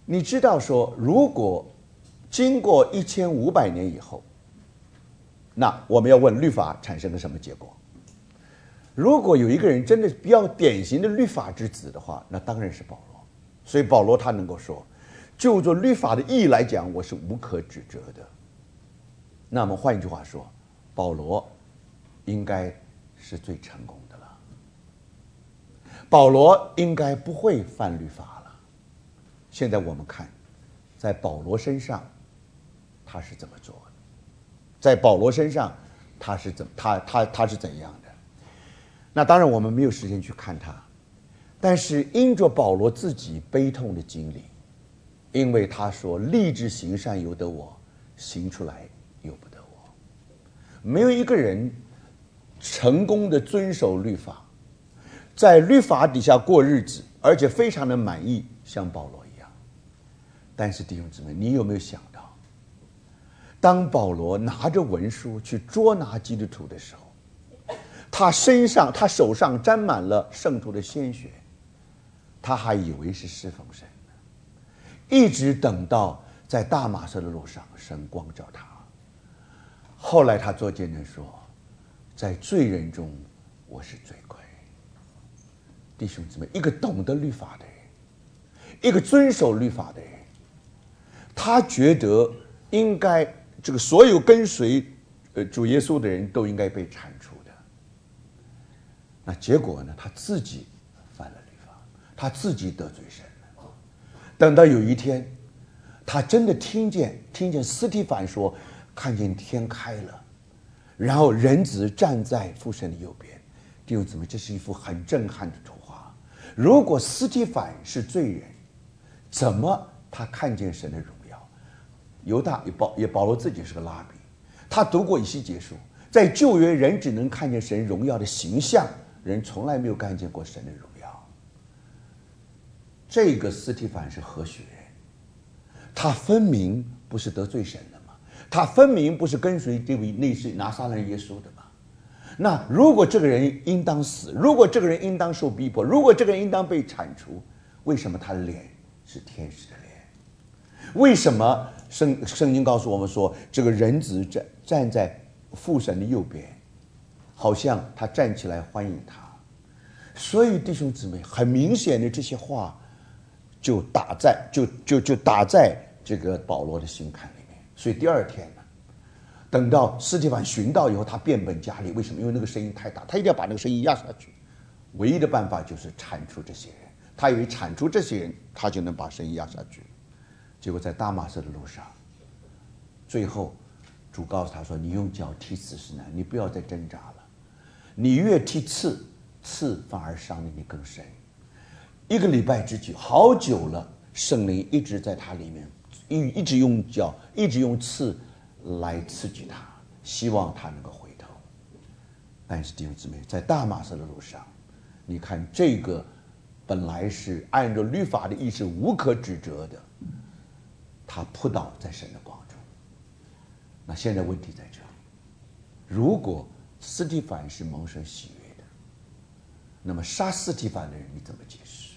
你知道说，如果经过一千五百年以后，那我们要问律法产生了什么结果？如果有一个人真的比较典型的律法之子的话，那当然是保罗。所以保罗他能够说，就着律法的意义来讲，我是无可指责的。那么换一句话说，保罗应该是最成功的了。保罗应该不会犯律法了。现在我们看，在保罗身上，他是怎么做的？在保罗身上，他是怎他他他是怎样的？那当然我们没有时间去看他，但是因着保罗自己悲痛的经历，因为他说立志行善由得我，行出来由不得我。没有一个人成功的遵守律法，在律法底下过日子，而且非常的满意，像保罗一样。但是弟兄姊妹，你有没有想到，当保罗拿着文书去捉拿基督徒的时候，他身上他手上沾满了圣徒的鲜血，他还以为是侍奉神呢，一直等到在大马色的路上，神光照他。后来他做见证说，在罪人中我是罪魁。弟兄姊妹，一个懂得律法的人，一个遵守律法的人，他觉得应该这个所有跟随呃主耶稣的人都应该被铲除的。那结果呢？他自己犯了律法，他自己得罪神了。等到有一天，他真的听见听见司提反说，看见天开了，然后人子站在父神的右边。弟兄姊妹，这是一幅很震撼的图画。如果司提反是罪人，怎么他看见神的荣耀？犹大也保也保罗自己是个拉比，他读过以西结书，在旧约人只能看见神荣耀的形象，人从来没有看见过神的荣耀。这个司提反是何许人？他分明不是得罪神的嘛，他分明不是跟随这位内是拿撒勒耶稣的嘛。那如果这个人应当死，如果这个人应当受逼迫，如果这个人应当被铲除，为什么他的脸是天使的脸？为什么圣圣经告诉我们说，这个人子站站在父神的右边，好像他站起来欢迎他？所以弟兄姊妹，很明显的这些话就打在就就就打在这个保罗的心坎里面。所以第二天呢，等到司提反寻到以后，他变本加厉。为什么？因为那个声音太大，他一定要把那个声音压下去。唯一的办法就是铲除这些人。他以为铲除这些人，他就能把声音压下去。结果在大马色的路上，最后主告诉他说：“你用脚踢死石难，你不要再挣扎了。你越踢刺，刺反而伤得你更深。”一个礼拜之久，好久了，圣灵一直在他里面，一一直用脚，一直用刺来刺激他，希望他能够回头。但是弟兄姊妹，在大马色的路上，你看这个本来是按照律法的意识无可指责的，他扑倒在神的光中。那现在问题在这里，如果司提反是蒙神喜悦的，那么杀司提反的人你怎么解释？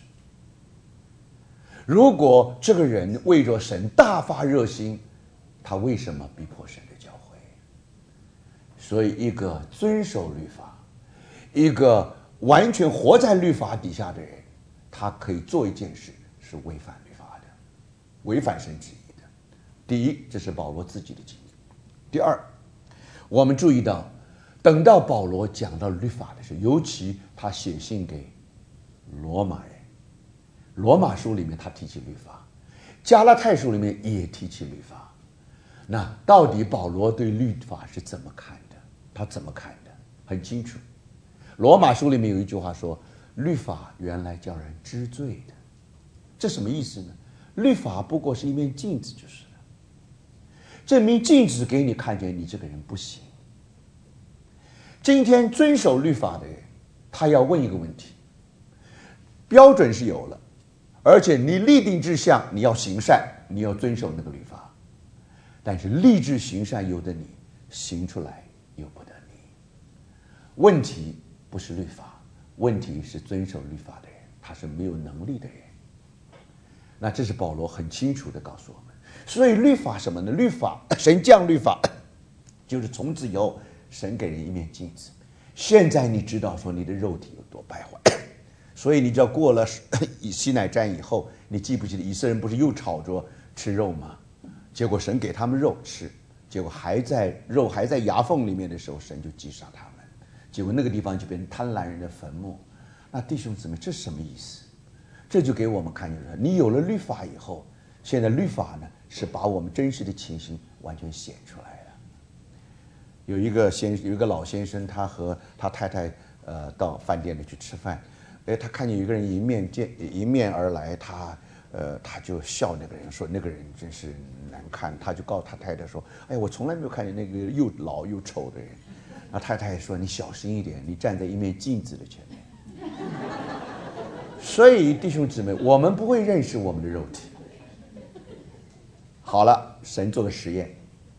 如果这个人为着神大发热心，他为什么逼迫神的教诲？所以一个遵守律法，一个完全活在律法底下的人，他可以做一件事是违反律法的，违反神旨意的。第一，这是保罗自己的经历。第二，我们注意到，等到保罗讲到律法的时候，尤其他写信给罗马人，罗马书里面他提起律法，加拉太书里面也提起律法。那到底保罗对律法是怎么看的？他怎么看的？很清楚。罗马书里面有一句话说，律法原来叫人知罪的。这什么意思呢？律法不过是一面镜子就是了，这面镜子给你看见你这个人不行。今天遵守律法的人，他要问一个问题，标准是有了，而且你立定志向，你要行善，你要遵守那个律法。但是立志行善由得你，行出来由不得你。问题不是律法，问题是遵守律法的人，他是没有能力的人。 那这是保罗很清楚的告诉我们。所以律法什么呢？律法，神降律法，就是从此以后神给人一面镜子。现在你知道说你的肉体有多败坏，所以你只要过了西乃山以后，你记不记得以色列人不是又吵着吃肉吗？结果神给他们肉吃，结果还在肉还在牙缝里面的时候，神就击杀他们，结果那个地方就变成贪婪人的坟墓。那弟兄姊妹，这是什么意思？这就给我们看见了，你有了律法以后，现在律法呢是把我们真实的情形完全显出来了。有一个先有一个老先生，他和他太太呃到饭店里去吃饭，哎，他看见有一个人迎面见迎面而来，他呃他就笑那个人，说那个人真是难看。他就告诉他太太说，哎，我从来没有看见那个又老又丑的人。那太太说，你小心一点，你站在一面镜子的前面。所以弟兄姊妹，我们不会认识我们的肉体。好了，神做个实验，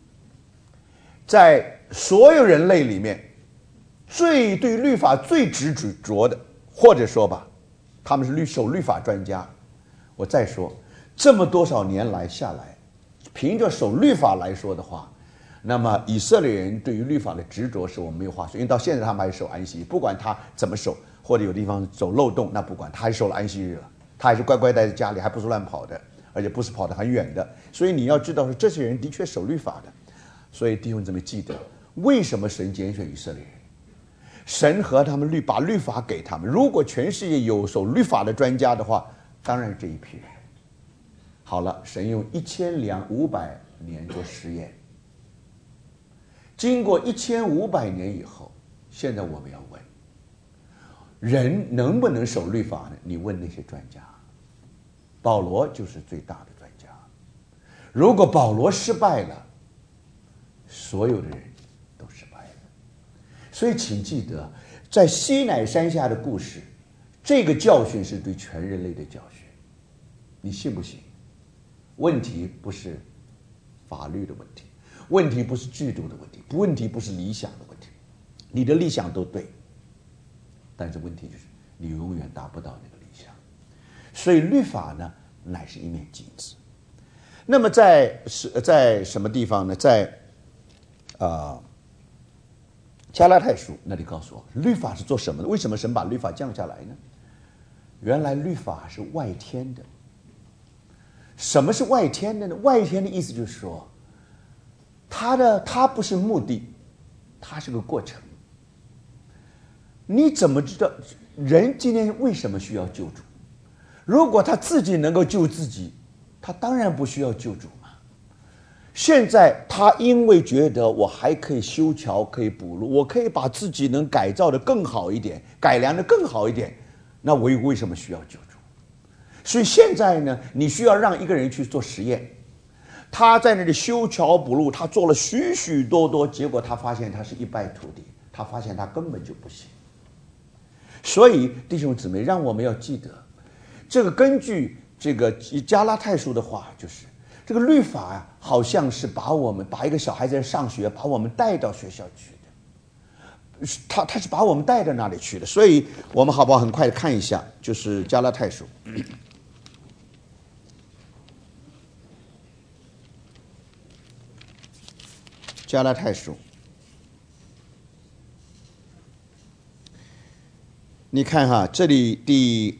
在所有人类里面，最对律法最执着的，或者说吧，他们是律守律法专家。我再说，这么多少年来下来，凭着守律法来说的话，那么以色列人对于律法的执着是我们没有话说，因为到现在他们还是守安息日，不管他怎么守，或者有地方走漏洞，那不管，他还守了安息日了，他还是乖乖待在家里，还不是乱跑的，而且不是跑得很远的。所以你要知道说，这些人的确守律法的。所以弟兄姊妹记得，为什么神拣选以色列人？神和他们律把律法给他们。如果全世界有守律法的专家的话，当然这一批人。好了，神用一千两五百年做实验，经过一千五百年以后，现在我们要问，人能不能守律法呢？你问那些专家，保罗就是最大的专家。如果保罗失败了，所有的人都失败了。所以请记得，在西乃山下的故事，这个教训是对全人类的教训。你信不信？问题不是法律的问题，问题不是制度的问题，问题不是理想的问题，你的理想都对，但是问题就是你永远达不到那个理想。所以律法呢，乃是一面镜子。那么在在什么地方呢？在啊、呃，加拉太书那里告诉我，律法是做什么的？为什么神把律法降下来呢？原来律法是外天的。什么是外天的呢？外天的意思就是说，它的它不是目的，它是个过程。你怎么知道人今天为什么需要救主？如果他自己能够救自己，他当然不需要救主嘛。现在他因为觉得我还可以修桥，可以补路，我可以把自己能改造的更好一点，改良的更好一点，那我为什么需要救主？所以现在呢，你需要让一个人去做实验，他在那里修桥补路，他做了许许多多，结果他发现他是一败涂地，他发现他根本就不行。所以弟兄姊妹，让我们要记得，这个根据这个加拉太书的话，就是这个律法啊，好像是把我们把一个小孩子上学，把我们带到学校去的，他他是把我们带到那里去的。所以我们好不好很快的看一下，就是加拉太书。加拉太书，你看哈，这里第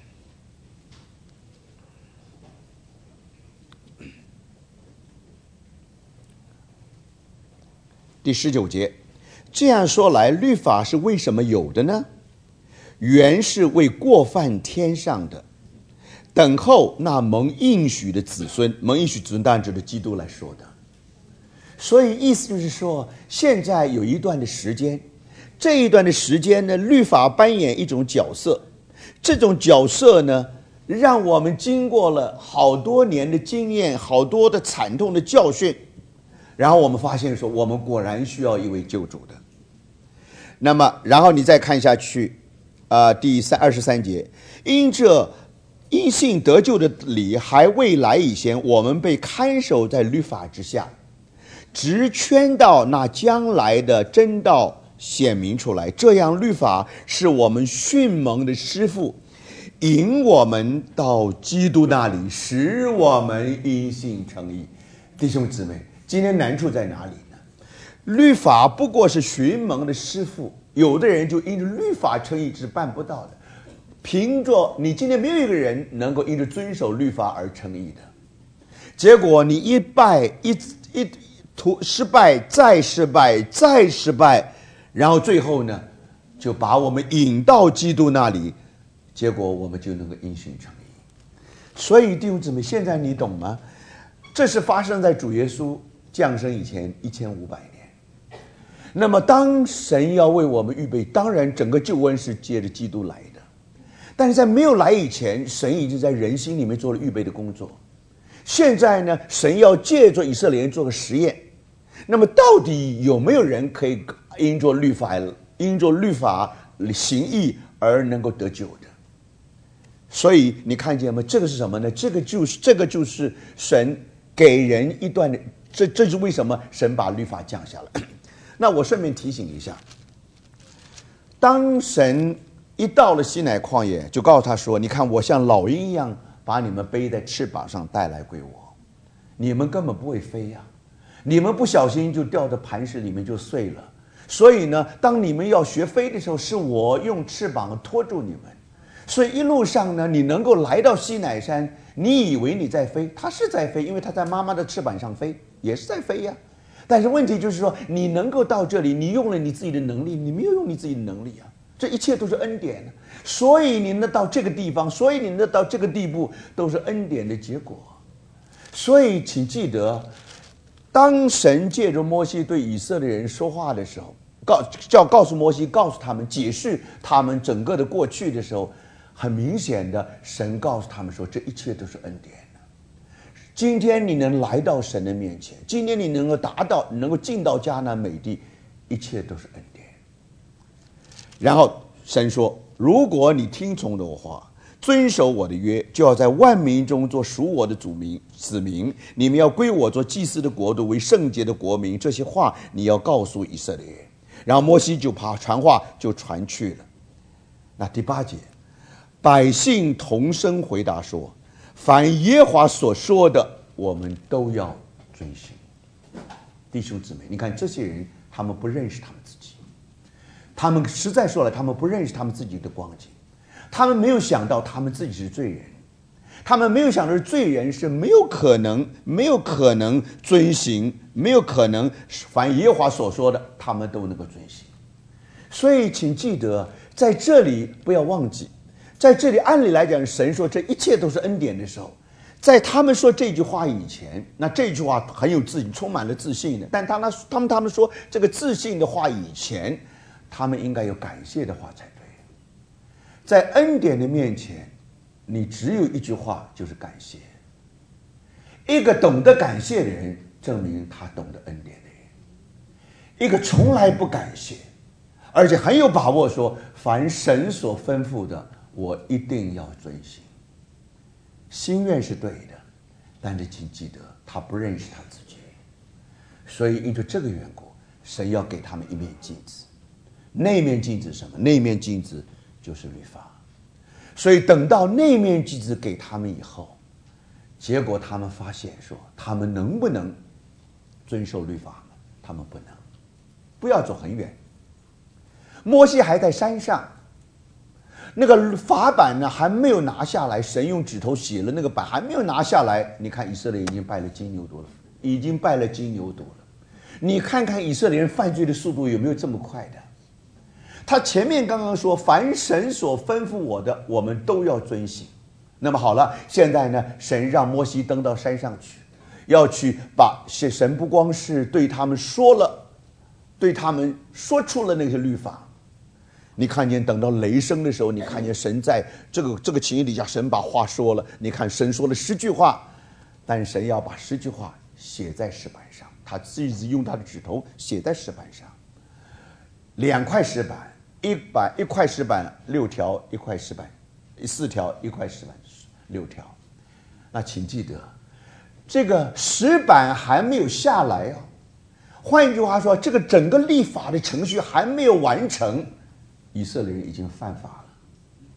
第十九节，这样说来，律法是为什么有的呢？原是为过犯天上的，等候那蒙应许的子孙。蒙应许子孙当然指的基督来说的。所以意思就是说，现在有一段的时间，这一段的时间呢，律法扮演一种角色，这种角色呢，让我们经过了好多年的经验，好多的惨痛的教训，然后我们发现说，我们果然需要一位救主的。那么，然后你再看下去，啊、呃，第三二十三节，因这因信得救的理还未来以前，我们被看守在律法之下，直圈到那将来的真道显明出来，这样律法是我们训蒙的师傅， 引我们到基督那里，使我们因信称义。弟兄姊妹，今天难处在哪里呢？律法不过是寻蒙的师傅，有的人就因着律法称义是办不到的。凭着你今天没有一个人能够因着遵守律法而称义的，结果你一败一一图失败，再失败，再失败，然后最后呢，就把我们引到基督那里，结果我们就能够因信称义。所以弟兄姊妹，现在你懂吗？这是发生在主耶稣降生以前一千五百年。那么当神要为我们预备，当然整个救恩是借着基督来的，但是在没有来以前，神已经在人心里面做了预备的工作。现在呢，神要借着以色列人做个实验，那么到底有没有人可以因着律法因着律法行义而能够得救的？所以你看见吗？这个是什么呢？这个就是这个就是神给人一段的，这这是为什么神把律法降下来。那我顺便提醒一下，当神一到了西乃旷野，就告诉他说，你看我像老鹰一样把你们背在翅膀上带来归我，你们根本不会飞呀、啊，你们不小心就掉到磐石里面就碎了。所以呢，当你们要学飞的时候，是我用翅膀拖住你们。所以一路上呢，你能够来到西乃山，你以为你在飞，它是在飞，因为它在妈妈的翅膀上飞，也是在飞呀。但是问题就是说，你能够到这里，你用了你自己的能力，你没有用你自己的能力啊，这一切都是恩典。所以你能到这个地方，所以你能到这个地步，都是恩典的结果。所以请记得，当神借着摩西对以色列人说话的时候，告叫告诉摩西，告诉他们，解释他们整个的过去的时候，很明显的，神告诉他们说，这一切都是恩典。今天你能来到神的面前，今天你能够达到，能够进到迦南美地，一切都是恩典。然后神说，如果你听从我话，遵守我的约，就要在万民中做属我的主民子民，你们要归我做祭司的国度，为圣洁的国民。这些话你要告诉以色列人。然后摩西就把传话就传去了。那第八节，百姓同声回答说，凡耶和华所说的，我们都要遵行。弟兄姊妹，你看这些人，他们不认识他们自己，他们实在说了，他们不认识他们自己的光景，他们没有想到他们自己是罪人，他们没有想到罪人是没有可能没有可能遵行，没有可能凡耶和华所说的他们都能够遵行。所以请记得，在这里不要忘记，在这里按理来讲，神说这一切都是恩典的时候，在他们说这句话以前，那这句话很有自信，充满了自信的，但他们他们他们说这个自信的话以前，他们应该有感谢的话才对。在恩典的面前，你只有一句话，就是感谢。一个懂得感谢的人，证明他懂得恩典的人。一个从来不感谢，而且很有把握说，凡神所吩咐的，我一定要遵行。心愿是对的，但是请记得，他不认识他自己。所以因着这个缘故，神要给他们一面镜子。那面镜子是什么？那面镜子就是律法。所以等到那面镜子给他们以后，结果他们发现说，他们能不能遵守律法呢？他们不能。不要走很远，摩西还在山上，那个法版呢还没有拿下来，神用指头写了那个版还没有拿下来。你看以色列已经拜了金牛犊了，已经拜了金牛犊了。你看看以色列人犯罪的速度有没有这么快的？他前面刚刚说，凡神所吩咐我的，我们都要遵行。那么好了，现在呢，神让摩西登到山上去，要去把神不光是对他们说了，对他们说出了那些律法。你看见等到雷声的时候，你看见神在这个这个情形底下，神把话说了。你看神说了十句话，但是神要把十句话写在石板上，他自己用他的指头写在石板上。两块石板，一板一块石板六条，一块石板四条，一块石板六条。那请记得，这个石板还没有下来啊。换一句话说，这个整个立法的程序还没有完成，以色列人已经犯法了，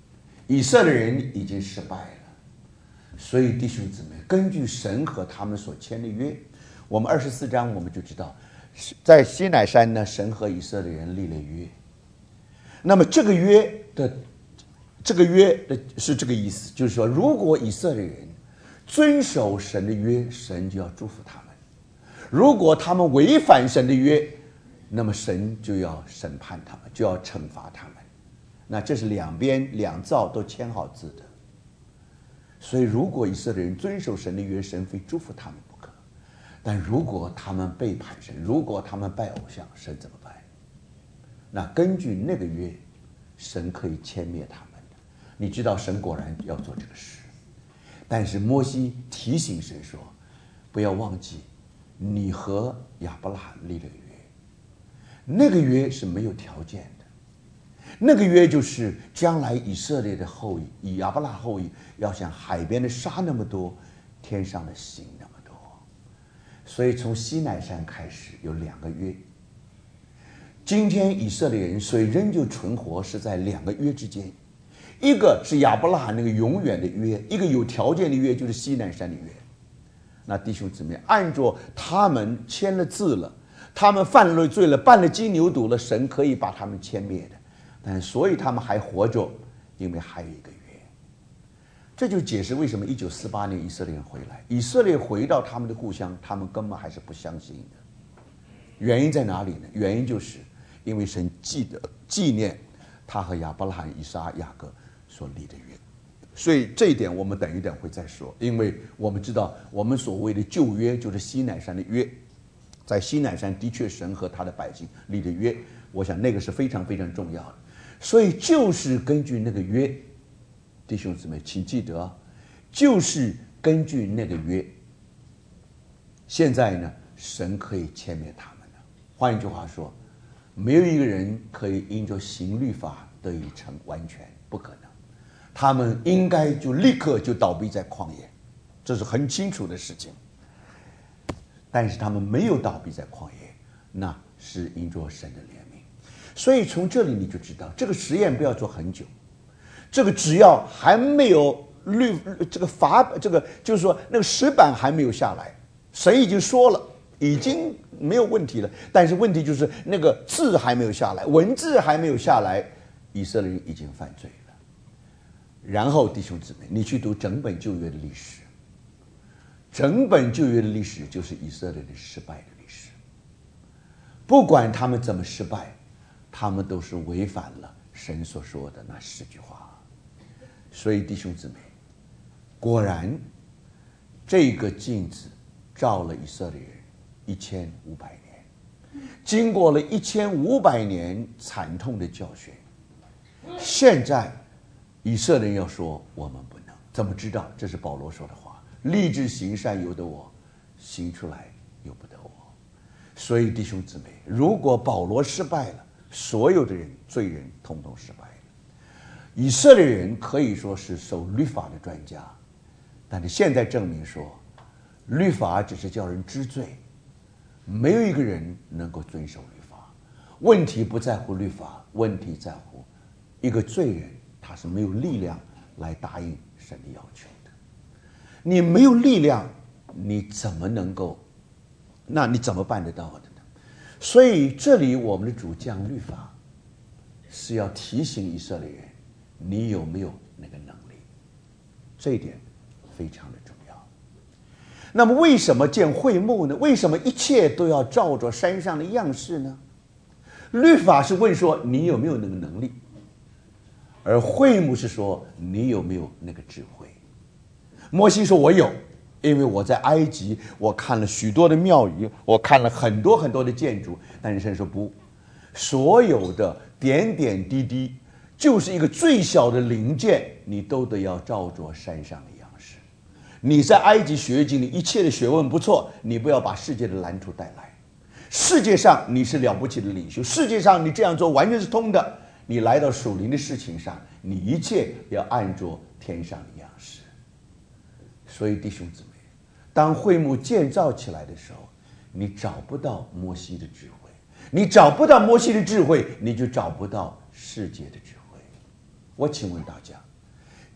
以色列人已经失败了。所以弟兄姊妹，根据神和他们所签的约，我们二十四章我们就知道，在西乃山呢，神和以色列人立了约。那么这个约的这个约的是这个意思，就是说，如果以色列人遵守神的约，神就要祝福他们；如果他们违反神的约，那么神就要审判他们，就要惩罚他们。那这是两边两造都签好字的。所以如果以色列人遵守神的约，神非祝福他们不可。但如果他们背叛神，如果他们拜偶像，神怎么办？那根据那个约，神可以歼灭他们的。你知道神果然要做这个事。但是摩西提醒神说，不要忘记你和亚伯拉罕立了约，那个约是没有条件的。那个约就是将来以色列的后裔，以亚伯拉罕后裔要像海边的沙那么多，天上的星那么多。所以从西乃山开始有两个约。今天以色列人所以仍旧存活，是在两个约之间，一个是亚伯拉罕那个永远的约，一个有条件的约，就是西乃山的约。那弟兄姊妹，按照他们签了字了，他们犯了罪了，办了金牛犊了，神可以把他们歼灭的。但所以他们还活着，因为还有一个约。这就解释为什么一九四八年以色列人回来，以色列回到他们的故乡，他们根本还是不相信的。原因在哪里呢？原因就是因为神记得纪念他和亚伯拉罕、以撒、雅各所立的约。所以这一点我们等一等会再说，因为我们知道我们所谓的旧约就是西乃山的约，在西乃山的确神和他的百姓立的约，我想那个是非常非常重要的。所以就是根据那个约，弟兄姊妹请记得，就是根据那个约，现在呢神可以歼灭他们了。换一句话说，没有一个人可以因着行律法得以成完全，不可能。他们应该就立刻就倒闭在旷野，这是很清楚的事情。但是他们没有倒闭在旷野，那是因着神的怜悯。所以从这里你就知道，这个实验不要做很久，这个只要还没有律这个法这个就是说那个石板还没有下来，神已经说了，已经没有问题了。但是问题就是那个字还没有下来，文字还没有下来，以色列人已经犯罪了。然后弟兄姊妹，你去读整本旧约的历史，整本旧约的历史就是以色列人失败的历史。不管他们怎么失败，他们都是违反了神所说的那十句话。所以弟兄姊妹，果然这个镜子照了以色列人一千五百年，经过了一千五百年惨痛的教训，现在以色列人要说我们不能，怎么知道？这是保罗说的话，立志行善由得我，行出来由不得我。所以弟兄姊妹，如果保罗失败了，所有的人罪人统统失败了。以色列人可以说是守律法的专家，但是现在证明说，律法只是叫人知罪，没有一个人能够遵守律法。问题不在乎律法，问题在乎一个罪人他是没有力量来答应神的要求的。你没有力量，你怎么能够，那你怎么办得到的呢？所以这里我们的主降律法是要提醒以色列人，你有没有那个能力，这一点非常的重要。那么为什么建会幕呢？为什么一切都要照着山上的样式呢？律法是问说你有没有那个能力，而会幕是说你有没有那个智慧。摩西说我有，因为我在埃及我看了许多的庙宇，我看了很多很多的建筑。但是神说不，所有的点点滴滴就是一个最小的零件，你都得要照着山上的样式。你在埃及学经历一切的学问不错，你不要把世界的蓝图带来。世界上你是了不起的领袖，世界上你这样做完全是通的，你来到属灵的事情上，你一切要按着天上的样式。所以弟兄姊妹，当会幕建造起来的时候，你找不到摩西的智慧，你找不到摩西的智慧，你就找不到世界的智慧。我请问大家，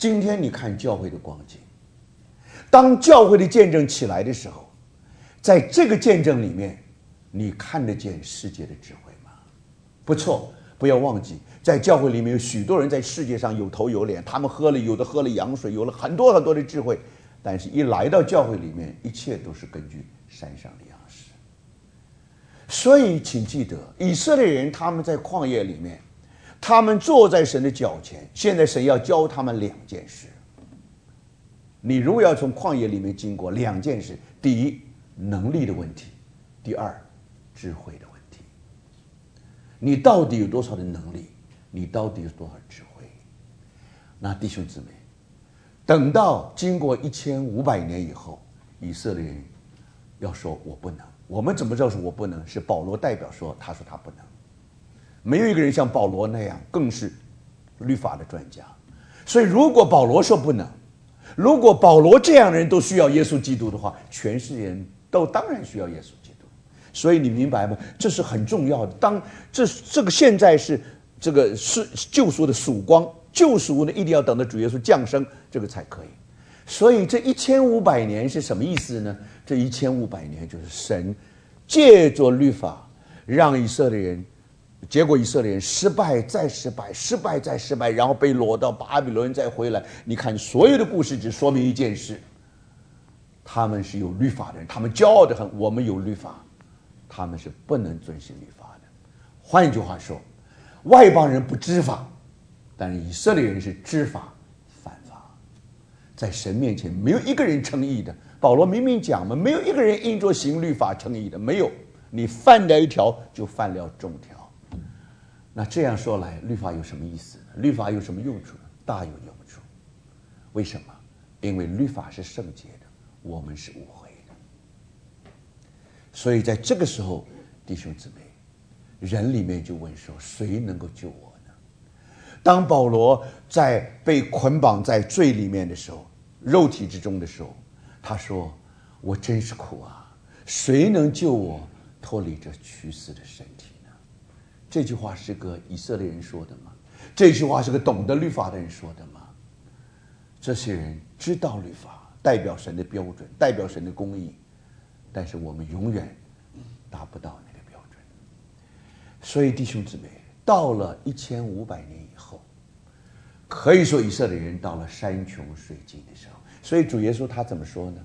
今天你看教会的光景，当教会的见证起来的时候，在这个见证里面，你看得见世界的智慧吗？不错，不要忘记，在教会里面有许多人在世界上有头有脸，他们喝了，有的喝了羊水，有了很多很多的智慧，但是一来到教会里面，一切都是根据山上的样式。所以请记得，以色列人他们在旷野里面，他们坐在神的脚前，现在神要教他们两件事。你如果要从旷野里面经过，两件事：第一，能力的问题；第二，智慧的问题。你到底有多少的能力？你到底有多少智慧？那弟兄姊妹，等到经过一千五百年以后，以色列人要说我不能。我们怎么知道是我不能？是保罗代表说，他说他不能。没有一个人像保罗那样，更是律法的专家。所以如果保罗说不能，如果保罗这样的人都需要耶稣基督的话，全世界人都当然需要耶稣基督。所以你明白吗？这是很重要的。当这这个现在是这个是救赎的曙光，救赎呢一定要等到主耶稣降生，这个才可以。所以这一千五百年是什么意思呢？这一千五百年就是神借着律法让以色列人，结果以色列人失败再失败，失败再失败，然后被掳到巴比伦再回来。你看所有的故事只说明一件事，他们是有律法的人，他们骄傲的很。我们有律法，他们是不能遵行律法的。换一句话说，外邦人不知法，但是以色列人是知法犯法。在神面前没有一个人称义的。保罗明明讲嘛，没有一个人因着行律法称义的，没有。你犯了一条就犯了众条。那这样说来，律法有什么意思呢？律法有什么用处呢？大有用处。为什么？因为律法是圣洁的，我们是污秽的。所以在这个时候，弟兄姊妹，人里面就问说，谁能够救我呢？当保罗在被捆绑在罪里面的时候，肉体之中的时候，他说，我真是苦啊，谁能救我脱离这屈死的身体呢？这句话是个以色列人说的吗？这句话是个懂得律法的人说的吗？这些人知道律法，代表神的标准，代表神的公义，但是我们永远达不到那个标准。所以弟兄姊妹，到了一千五百年以后，可以说以色列人到了山穷水尽的时候。所以主耶稣他怎么说呢？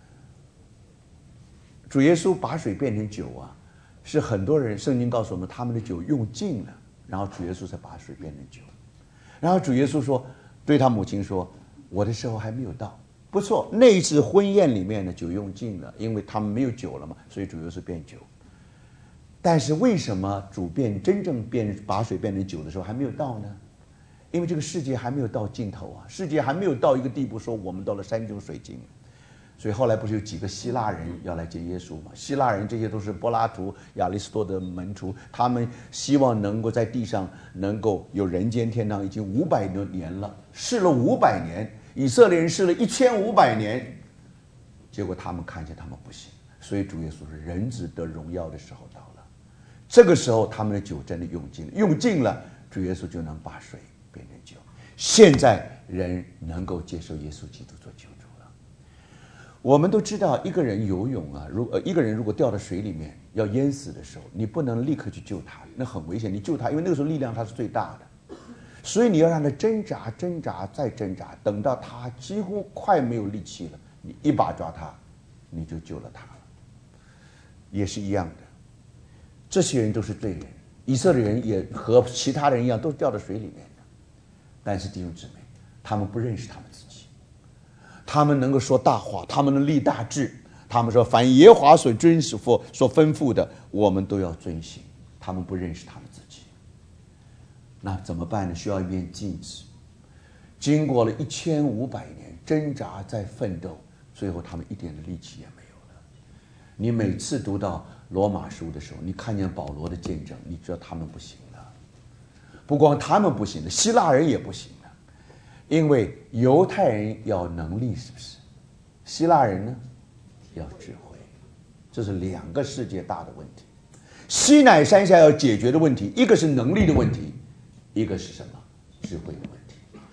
主耶稣把水变成酒啊，是很多人圣经告诉我们，他们的酒用尽了，然后主耶稣才把水变成酒。然后主耶稣说，对他母亲说，我的时候还没有到。不错，那一次婚宴里面的酒用尽了，因为他们没有酒了嘛，所以主耶稣变酒。但是为什么主变真正变把水变成酒的时候还没有到呢？因为这个世界还没有到尽头啊，世界还没有到一个地步说我们到了山穷水尽。所以后来不是有几个希腊人要来接耶稣吗？希腊人这些都是柏拉图、亚里士多德的门徒，他们希望能够在地上能够有人间天堂，已经五百多年了，试了五百年，以色列人试了一千五百年，结果他们看见他们不行，所以主耶稣说，人子得荣耀的时候到了。这个时候他们的酒真的用尽了，用尽了，主耶稣就能把水变成酒。现在人能够接受耶稣基督做救主了。我们都知道，一个人游泳啊，如呃一个人如果掉到水里面要淹死的时候，你不能立刻去救他，那很危险。你救他，因为那个时候力量他是最大的，所以你要让他挣扎、挣扎再挣扎，等到他几乎快没有力气了，你一把抓他，你就救了他了。也是一样的，这些人都是罪人，以色列人也和其他人一样，都掉到水里面的。但是弟兄姊妹，他们不认识他们自己，他们能够说大话，他们能立大志，他们说凡耶和华所遵守所吩咐的，我们都要遵行。他们不认识他们自己，那怎么办呢？需要一面镜子。经过了一千五百年挣扎在奋斗，最后他们一点的力气也没有了。你每次读到罗马书的时候，你看见保罗的见证，你知道他们不行了。不光他们不行了，希腊人也不行了，因为犹太人要能力，是不是？希腊人呢，要智慧。这是两个世界大的问题。西乃山下要解决的问题，一个是能力的问题，一个是什么？智慧的问题。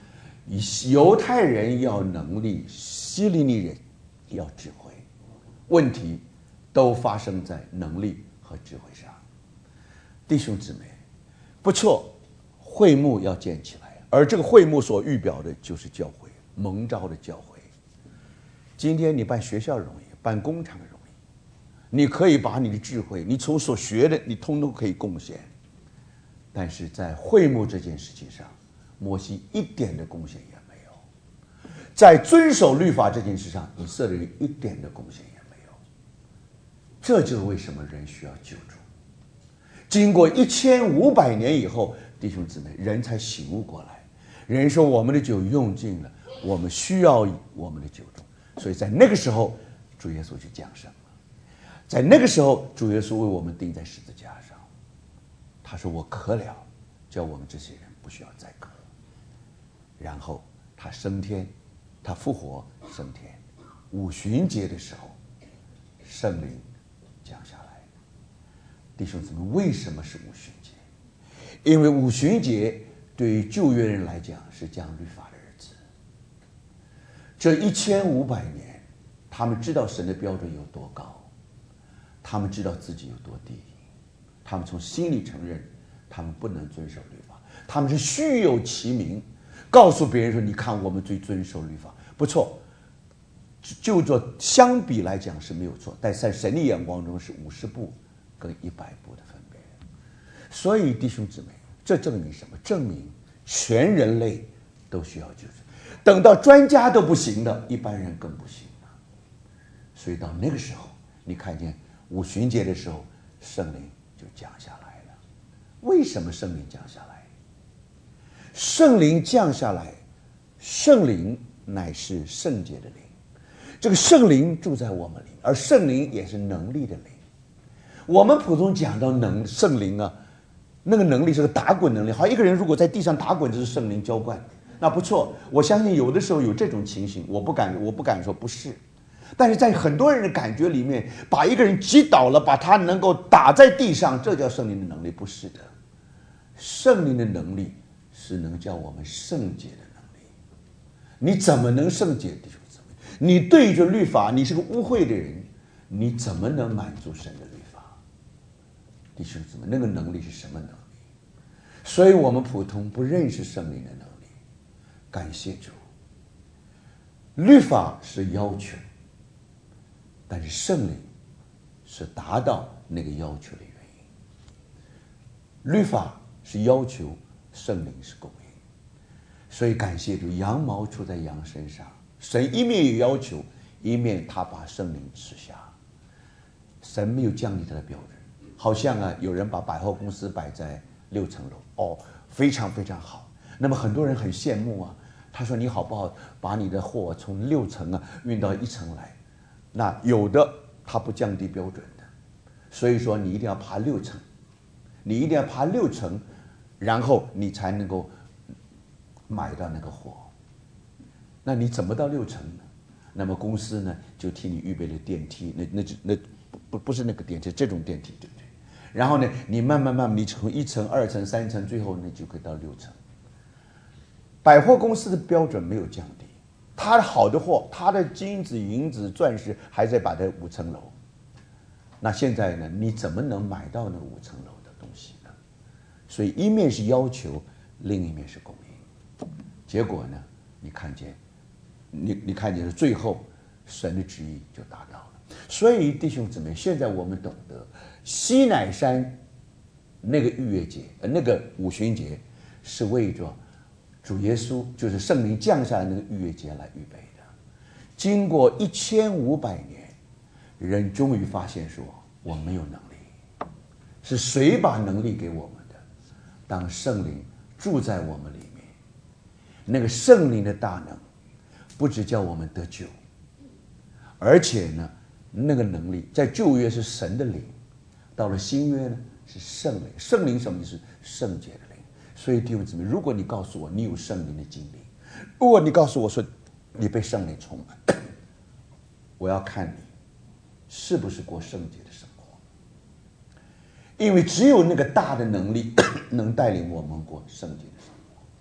犹太人要能力，希利尼人要智慧，问题都发生在能力和智慧上。弟兄姊妹，不错，会幕要建起来，而这个会幕所预表的就是教会，蒙召的教会。今天你办学校容易，办工厂容易，你可以把你的智慧，你从所学的，你通通可以贡献。但是在会幕这件事情上，摩西一点的贡献也没有；在遵守律法这件事上，以色列人一点的贡献也没有。这就是为什么人需要救助。经过一千五百年以后，弟兄姊妹，人才醒悟过来。人说我们的酒用尽了，我们需要我们的酒助。所以在那个时候，主耶稣就降生了。在那个时候，主耶稣为我们钉在十字架上。他说：“我渴了，叫我们这些人不需要再渴。”然后他升天，他复活升天。五旬节的时候，圣灵降下来。弟兄姊妹，为什么是五旬节？因为五旬节对于旧约人来讲是降律法的日子。这一千五百年，他们知道神的标准有多高，他们知道自己有多低，他们从心里承认他们不能遵守律法，他们是虚有其名，告诉别人说：“你看，我们最遵守律法，不错。”就做相比来讲是没有错，但在神的眼光中是五十步跟一百步的分别。所以弟兄姊妹，这证明什么？证明全人类都需要救赎。等到专家都不行的，一般人更不行了。所以到那个时候，你看见五旬节的时候，圣灵就降下来了。为什么圣灵降下来？圣灵降下来，圣灵乃是圣洁的灵。这个圣灵住在我们里，而圣灵也是能力的灵。我们普通讲到能圣灵啊，那个能力是个打滚能力。好，一个人如果在地上打滚，就是圣灵浇灌，那不错。我相信有的时候有这种情形，我不敢，我不敢说不是。但是在很多人的感觉里面，把一个人击倒了，把他能够打在地上，这叫圣灵的能力，不是的。圣灵的能力是能叫我们圣洁的能力。你怎么能圣洁？弟兄姊妹，你对着律法，你是个污秽的人，你怎么能满足神的律法？弟兄姊妹，那个能力是什么能力？所以我们普通不认识圣灵的能力。感谢主，律法是要求，但是圣灵是达到那个要求的原因。律法是要求，圣灵是供应。所以感谢主，羊毛出在羊身上，神一面有要求，一面他把圣灵赐下。神没有降低他的标准，好像啊，有人把百货公司摆在六层楼，哦，非常非常好。那么很多人很羡慕啊，他说：“你好不好把你的货从六层啊运到一层来？”那有的他不降低标准的，所以说你一定要爬六层，你一定要爬六层，然后你才能够买到那个货。那你怎么到六层呢？那么公司呢就替你预备了电梯，那那那不不是那个电梯，这种电梯，对不对？然后呢，你慢慢慢慢，你从一层、二层、三层，最后呢就可以到六层。百货公司的标准没有降低，它的好的货，它的金子、银子、钻石还在摆在五层楼。那现在呢，你怎么能买到那五层楼的东西呢？所以一面是要求，另一面是供应。结果呢，你看见，你你看见了，最后神的旨意就达到了。所以弟兄姊妹，现在我们懂得西乃山那个逾越节，呃，那个五旬节是为着主耶稣，就是圣灵降下来那个逾越节来预备的。经过一千五百年，人终于发现说，我没有能力，是谁把能力给我们的？当圣灵住在我们里面，那个圣灵的大能，不只叫我们得救，而且呢，那个能力在旧约是神的灵，到了新约呢是圣灵。圣灵什么意思？圣洁的灵。所以弟兄姊妹，如果你告诉我你有圣灵的经历，如果你告诉我说你被圣灵充满，我要看你是不是过圣洁的生活。因为只有那个大的能力能带领我们过圣洁的生活。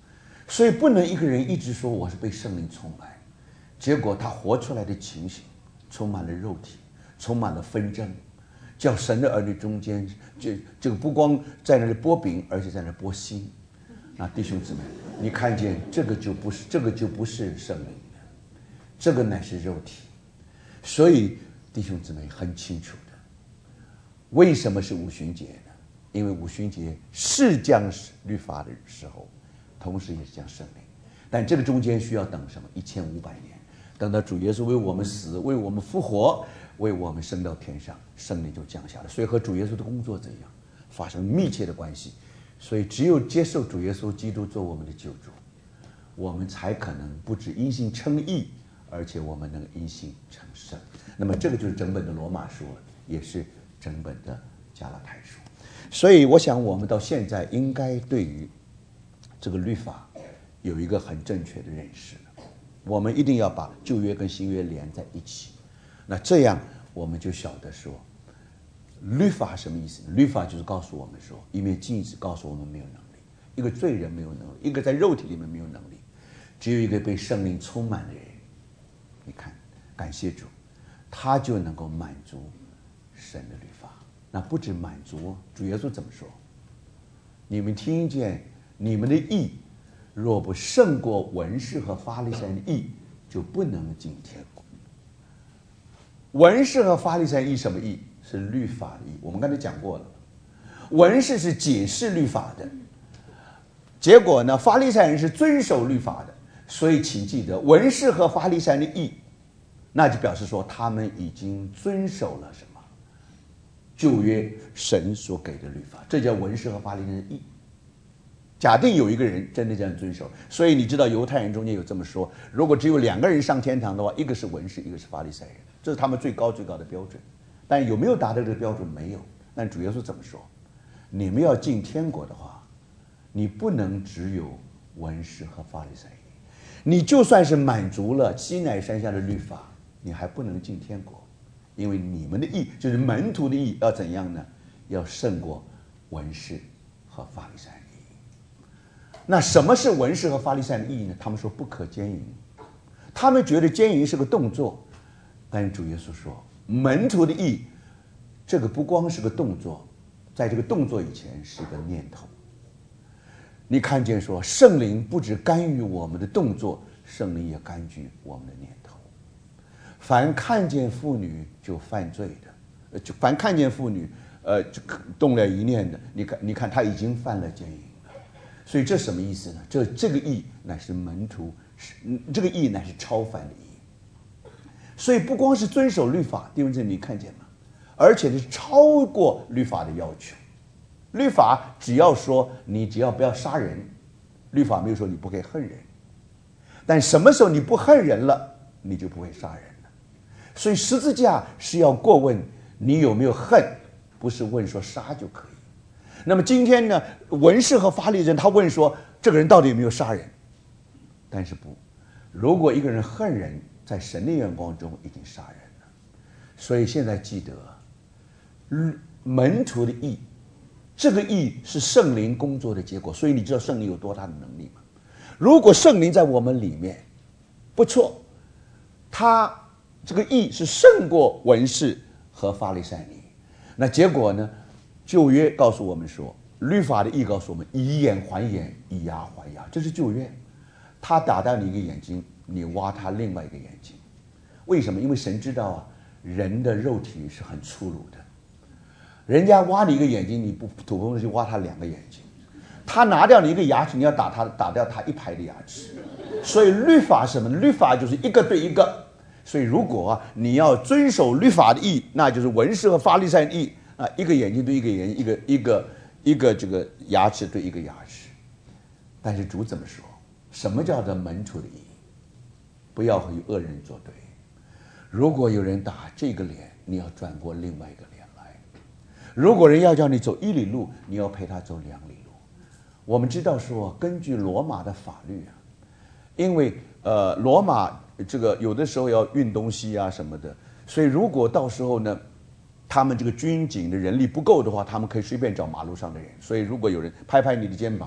所以不能一个人一直说我是被圣灵充满，结果他活出来的情形充满了肉体，充满了纷争，叫神的儿女中间这这个不光在那里剥饼，而且在那剥心。那弟兄姊妹，你看见这个就不是这个就不是圣灵，这个乃是肉体。所以弟兄姊妹很清楚的，为什么是五旬节呢？因为五旬节是降律法的时候，同时也是降圣灵，但这个中间需要等什么？一千五百年，等到主耶稣为我们死，为我们复活，为我们升到天上，圣灵就降下来。所以和主耶稣的工作怎样发生密切的关系。所以只有接受主耶稣基督做我们的救主，我们才可能不止因信称义，而且我们能因信成圣。那么这个就是整本的罗马书，也是整本的加拉太书。所以我想我们到现在应该对于这个律法有一个很正确的认识，我们一定要把旧约跟新约连在一起。那这样我们就晓得说，律法什么意思呢？律法就是告诉我们说，一面镜子告诉我们没有能力，一个罪人没有能力，一个在肉体里面没有能力，只有一个被圣灵充满的人，你看，感谢主，他就能够满足神的律法。那不止满足，主耶稣怎么说？你们听见你们的义若不胜过文士和法利赛人的义，就不能进天国。文士和法利赛人义什么义？是律法的义。我们刚才讲过了，文士是解释律法的，结果呢，法利赛人是遵守律法的。所以请记得，文士和法利赛人的义，那就表示说他们已经遵守了什么？旧约神所给的律法，这叫文士和法利赛人的义。假定有一个人真的这样遵守，所以你知道犹太人中间有这么说，如果只有两个人上天堂的话，一个是文士，一个是法利赛人，这是他们最高最高的标准。但有没有达到这个标准？没有。但主耶稣怎么说？你们要进天国的话，你不能只有文士和法利赛人，你就算是满足了西乃山下的律法，你还不能进天国，因为你们的义，就是门徒的义，要怎样呢？要胜过文士和法利赛人的义。那什么是文士和法利赛人的义呢？他们说不可奸淫，他们觉得奸淫是个动作，但是主耶稣说，门徒的义，这个不光是个动作，在这个动作以前是个念头。你看见说，圣灵不只干预我们的动作，圣灵也干预我们的念头。凡看见妇女就犯罪的，就凡看见妇女，呃，动了一念的，你看，你看他已经犯了奸淫了。所以这什么意思呢？这这个义乃是门徒，这个义乃是超凡的义。所以不光是遵守律法，弟兄姊妹，你看见吗？而且是超过律法的要求。律法只要说你只要不要杀人，律法没有说你不可以恨人。但什么时候你不恨人了，你就不会杀人了。所以十字架是要过问你有没有恨，不是问说杀就可以。那么今天呢，文士和法利赛人他问说这个人到底有没有杀人？但是不，如果一个人恨人，在神的眼光中已经杀人了。所以现在记得，门徒的义，这个义是圣灵工作的结果。所以你知道圣灵有多大的能力吗？如果圣灵在我们里面，不错，他这个义是胜过文士和法利赛人。那结果呢？旧约告诉我们说，律法的义告诉我们，以眼还眼，以牙还牙，这是旧约。他打到你一个眼睛，你挖他另外一个眼睛。为什么？因为神知道啊，人的肉体是很粗鲁的。人家挖你一个眼睛，你不土崩就挖他两个眼睛。他拿掉你一个牙齿，你要打他，打掉他一排的牙齿。所以律法是什么？律法就是一个对一个。所以如果啊，你要遵守律法的义，那就是文士和法利赛人的义啊，一个眼睛对一个眼睛，一个一个一个这个牙齿对一个牙齿。但是主怎么说？什么叫做门徒的义？不要和恶人作对。如果有人打这个脸，你要转过另外一个脸来。如果人要叫你走一里路，你要陪他走两里路。我们知道说，根据罗马的法律啊，因为呃罗马这个有的时候要运东西啊什么的，所以如果到时候呢，他们这个军警的人力不够的话，他们可以随便找马路上的人。所以如果有人拍拍你的肩膀，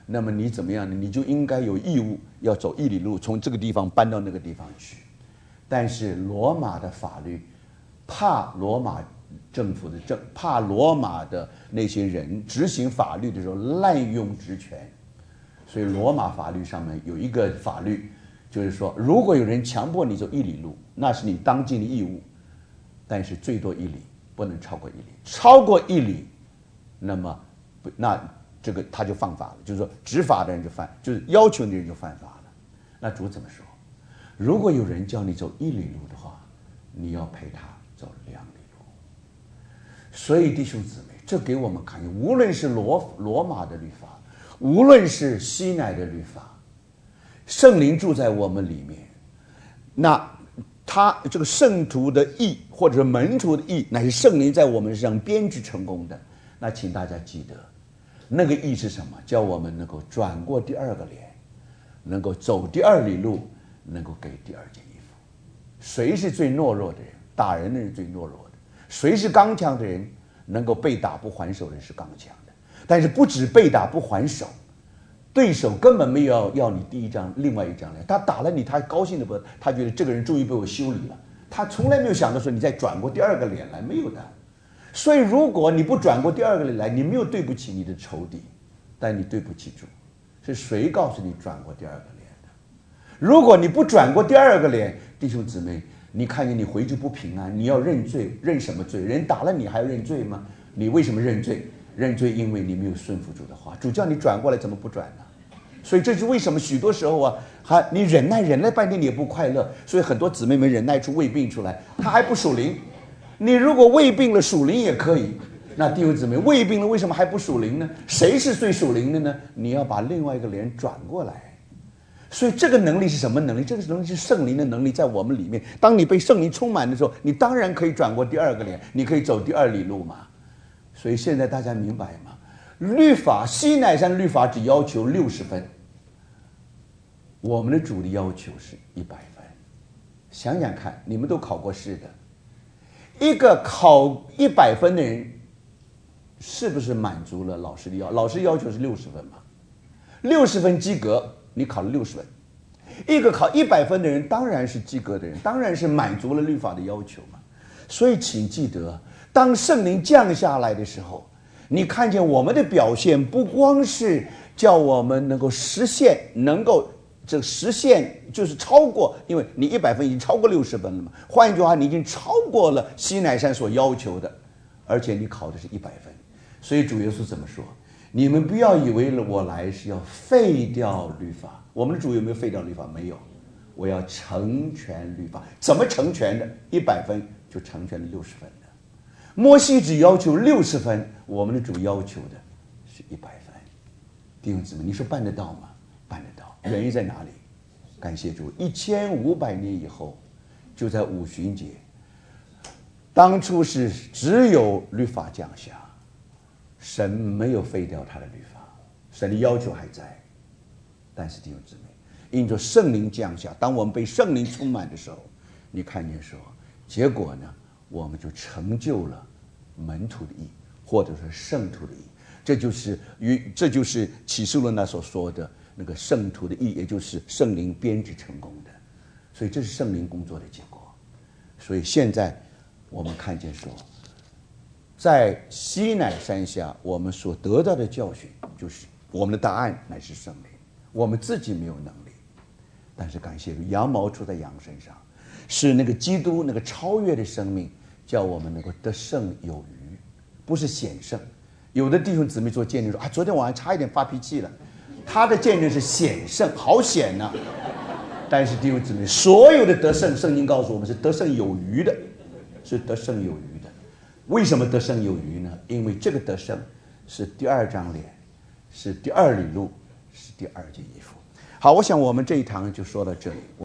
那么你怎么样呢？你就应该有义务要走一里路，从这个地方搬到那个地方去。但是罗马的法律，怕罗马政府的政，怕罗马的那些人执行法律的时候滥用职权，所以罗马法律上面有一个法律，就是说，如果有人强迫你走一里路，那是你当尽的义务，但是最多一里，不能超过一里。超过一里，那么那这个他就犯法了，就是说执法的人就犯，就是要求的人就犯法了。那主怎么说？如果有人叫你走一里路的话，你要陪他走两里路。所以弟兄姊妹，这给我们看见，无论是罗罗马的律法，无论是西乃的律法，圣灵住在我们里面，那他这个圣徒的义，或者是门徒的义，乃是圣灵在我们身上编织成功的。那请大家记得，那个义是什么？叫我们能够转过第二个脸，能够走第二里路，能够给第二件衣服。谁是最懦弱的人？打人的人最懦弱的。谁是刚强的人？能够被打不还手的人是刚强的。但是不止被打不还手，对手根本没有要要你第一张另外一张脸，他打了你，他高兴的不，他觉得这个人终于被我修理了，他从来没有想到说你再转过第二个脸来，没有的。所以如果你不转过第二个脸来，你没有对不起你的仇敌，但你对不起主。是谁告诉你转过第二个脸的？如果你不转过第二个脸，弟兄姊妹，你看见你回去不平安，你要认罪。认什么罪？人打了你还要认罪吗？你为什么认罪？认罪因为你没有顺服主的话，主叫你转过来，怎么不转呢？所以这是为什么许多时候啊，还你忍耐忍耐半天你也不快乐。所以很多姊妹们忍耐出胃病出来，他还不属灵。你如果胃病了属灵也可以，那弟兄姊妹，胃病了为什么还不属灵呢？谁是最属灵的呢？你要把另外一个脸转过来。所以这个能力是什么能力？这个能力是圣灵的能力在我们里面。当你被圣灵充满的时候，你当然可以转过第二个脸，你可以走第二里路嘛。所以现在大家明白吗？律法，西乃山律法只要求六十分，我们的主的要求是一百分。想想看，你们都考过试的，一个考一百分的人，是不是满足了老师的要？老师要求是六十分嘛，六十分及格，你考了六十分。一个考一百分的人，当然是及格的人，当然是满足了律法的要求嘛。所以请记得，当圣灵降下来的时候，你看见我们的表现，不光是叫我们能够实现，能够这个实现就是超过，因为你一百分已经超过六十分了嘛。换一句话，你已经超过了西乃山所要求的，而且你考的是一百分。所以主耶稣怎么说？你们不要以为我来是要废掉律法。我们的主有没有废掉律法？没有。我要成全律法。怎么成全的？一百分就成全了六十分的。摩西只要求六十分，我们的主要求的是一百分。弟兄姊妹，你说办得到吗？办得到。原因在哪里？感谢主，一千五百年以后，就在五旬节，当初是只有律法降下，神没有废掉他的律法，神的要求还在。但是弟兄姊妹，因着圣灵降下，当我们被圣灵充满的时候，你看见说，结果呢，我们就成就了门徒的义，或者是圣徒的义。这就是与这就是启示录那所说的那个圣徒的义，也就是圣灵编织成功的。所以这是圣灵工作的结果。所以现在我们看见说，在西乃山下，我们所得到的教训就是我们的答案乃是圣灵，我们自己没有能力。但是感谢主，羊毛出在羊身上，是那个基督那个超越的生命，叫我们能够得胜有余，不是险胜。有的弟兄姊妹做见证说啊，昨天晚上差一点发脾气了，他的见证是险胜，好险呐、啊！但是弟兄姊妹，所有的得胜，圣经告诉我们是得胜有余的，是得胜有余的。为什么得胜有余呢？因为这个得胜是第二张脸，是第二里路，是第二件衣服。好，我想我们这一堂就说到这里。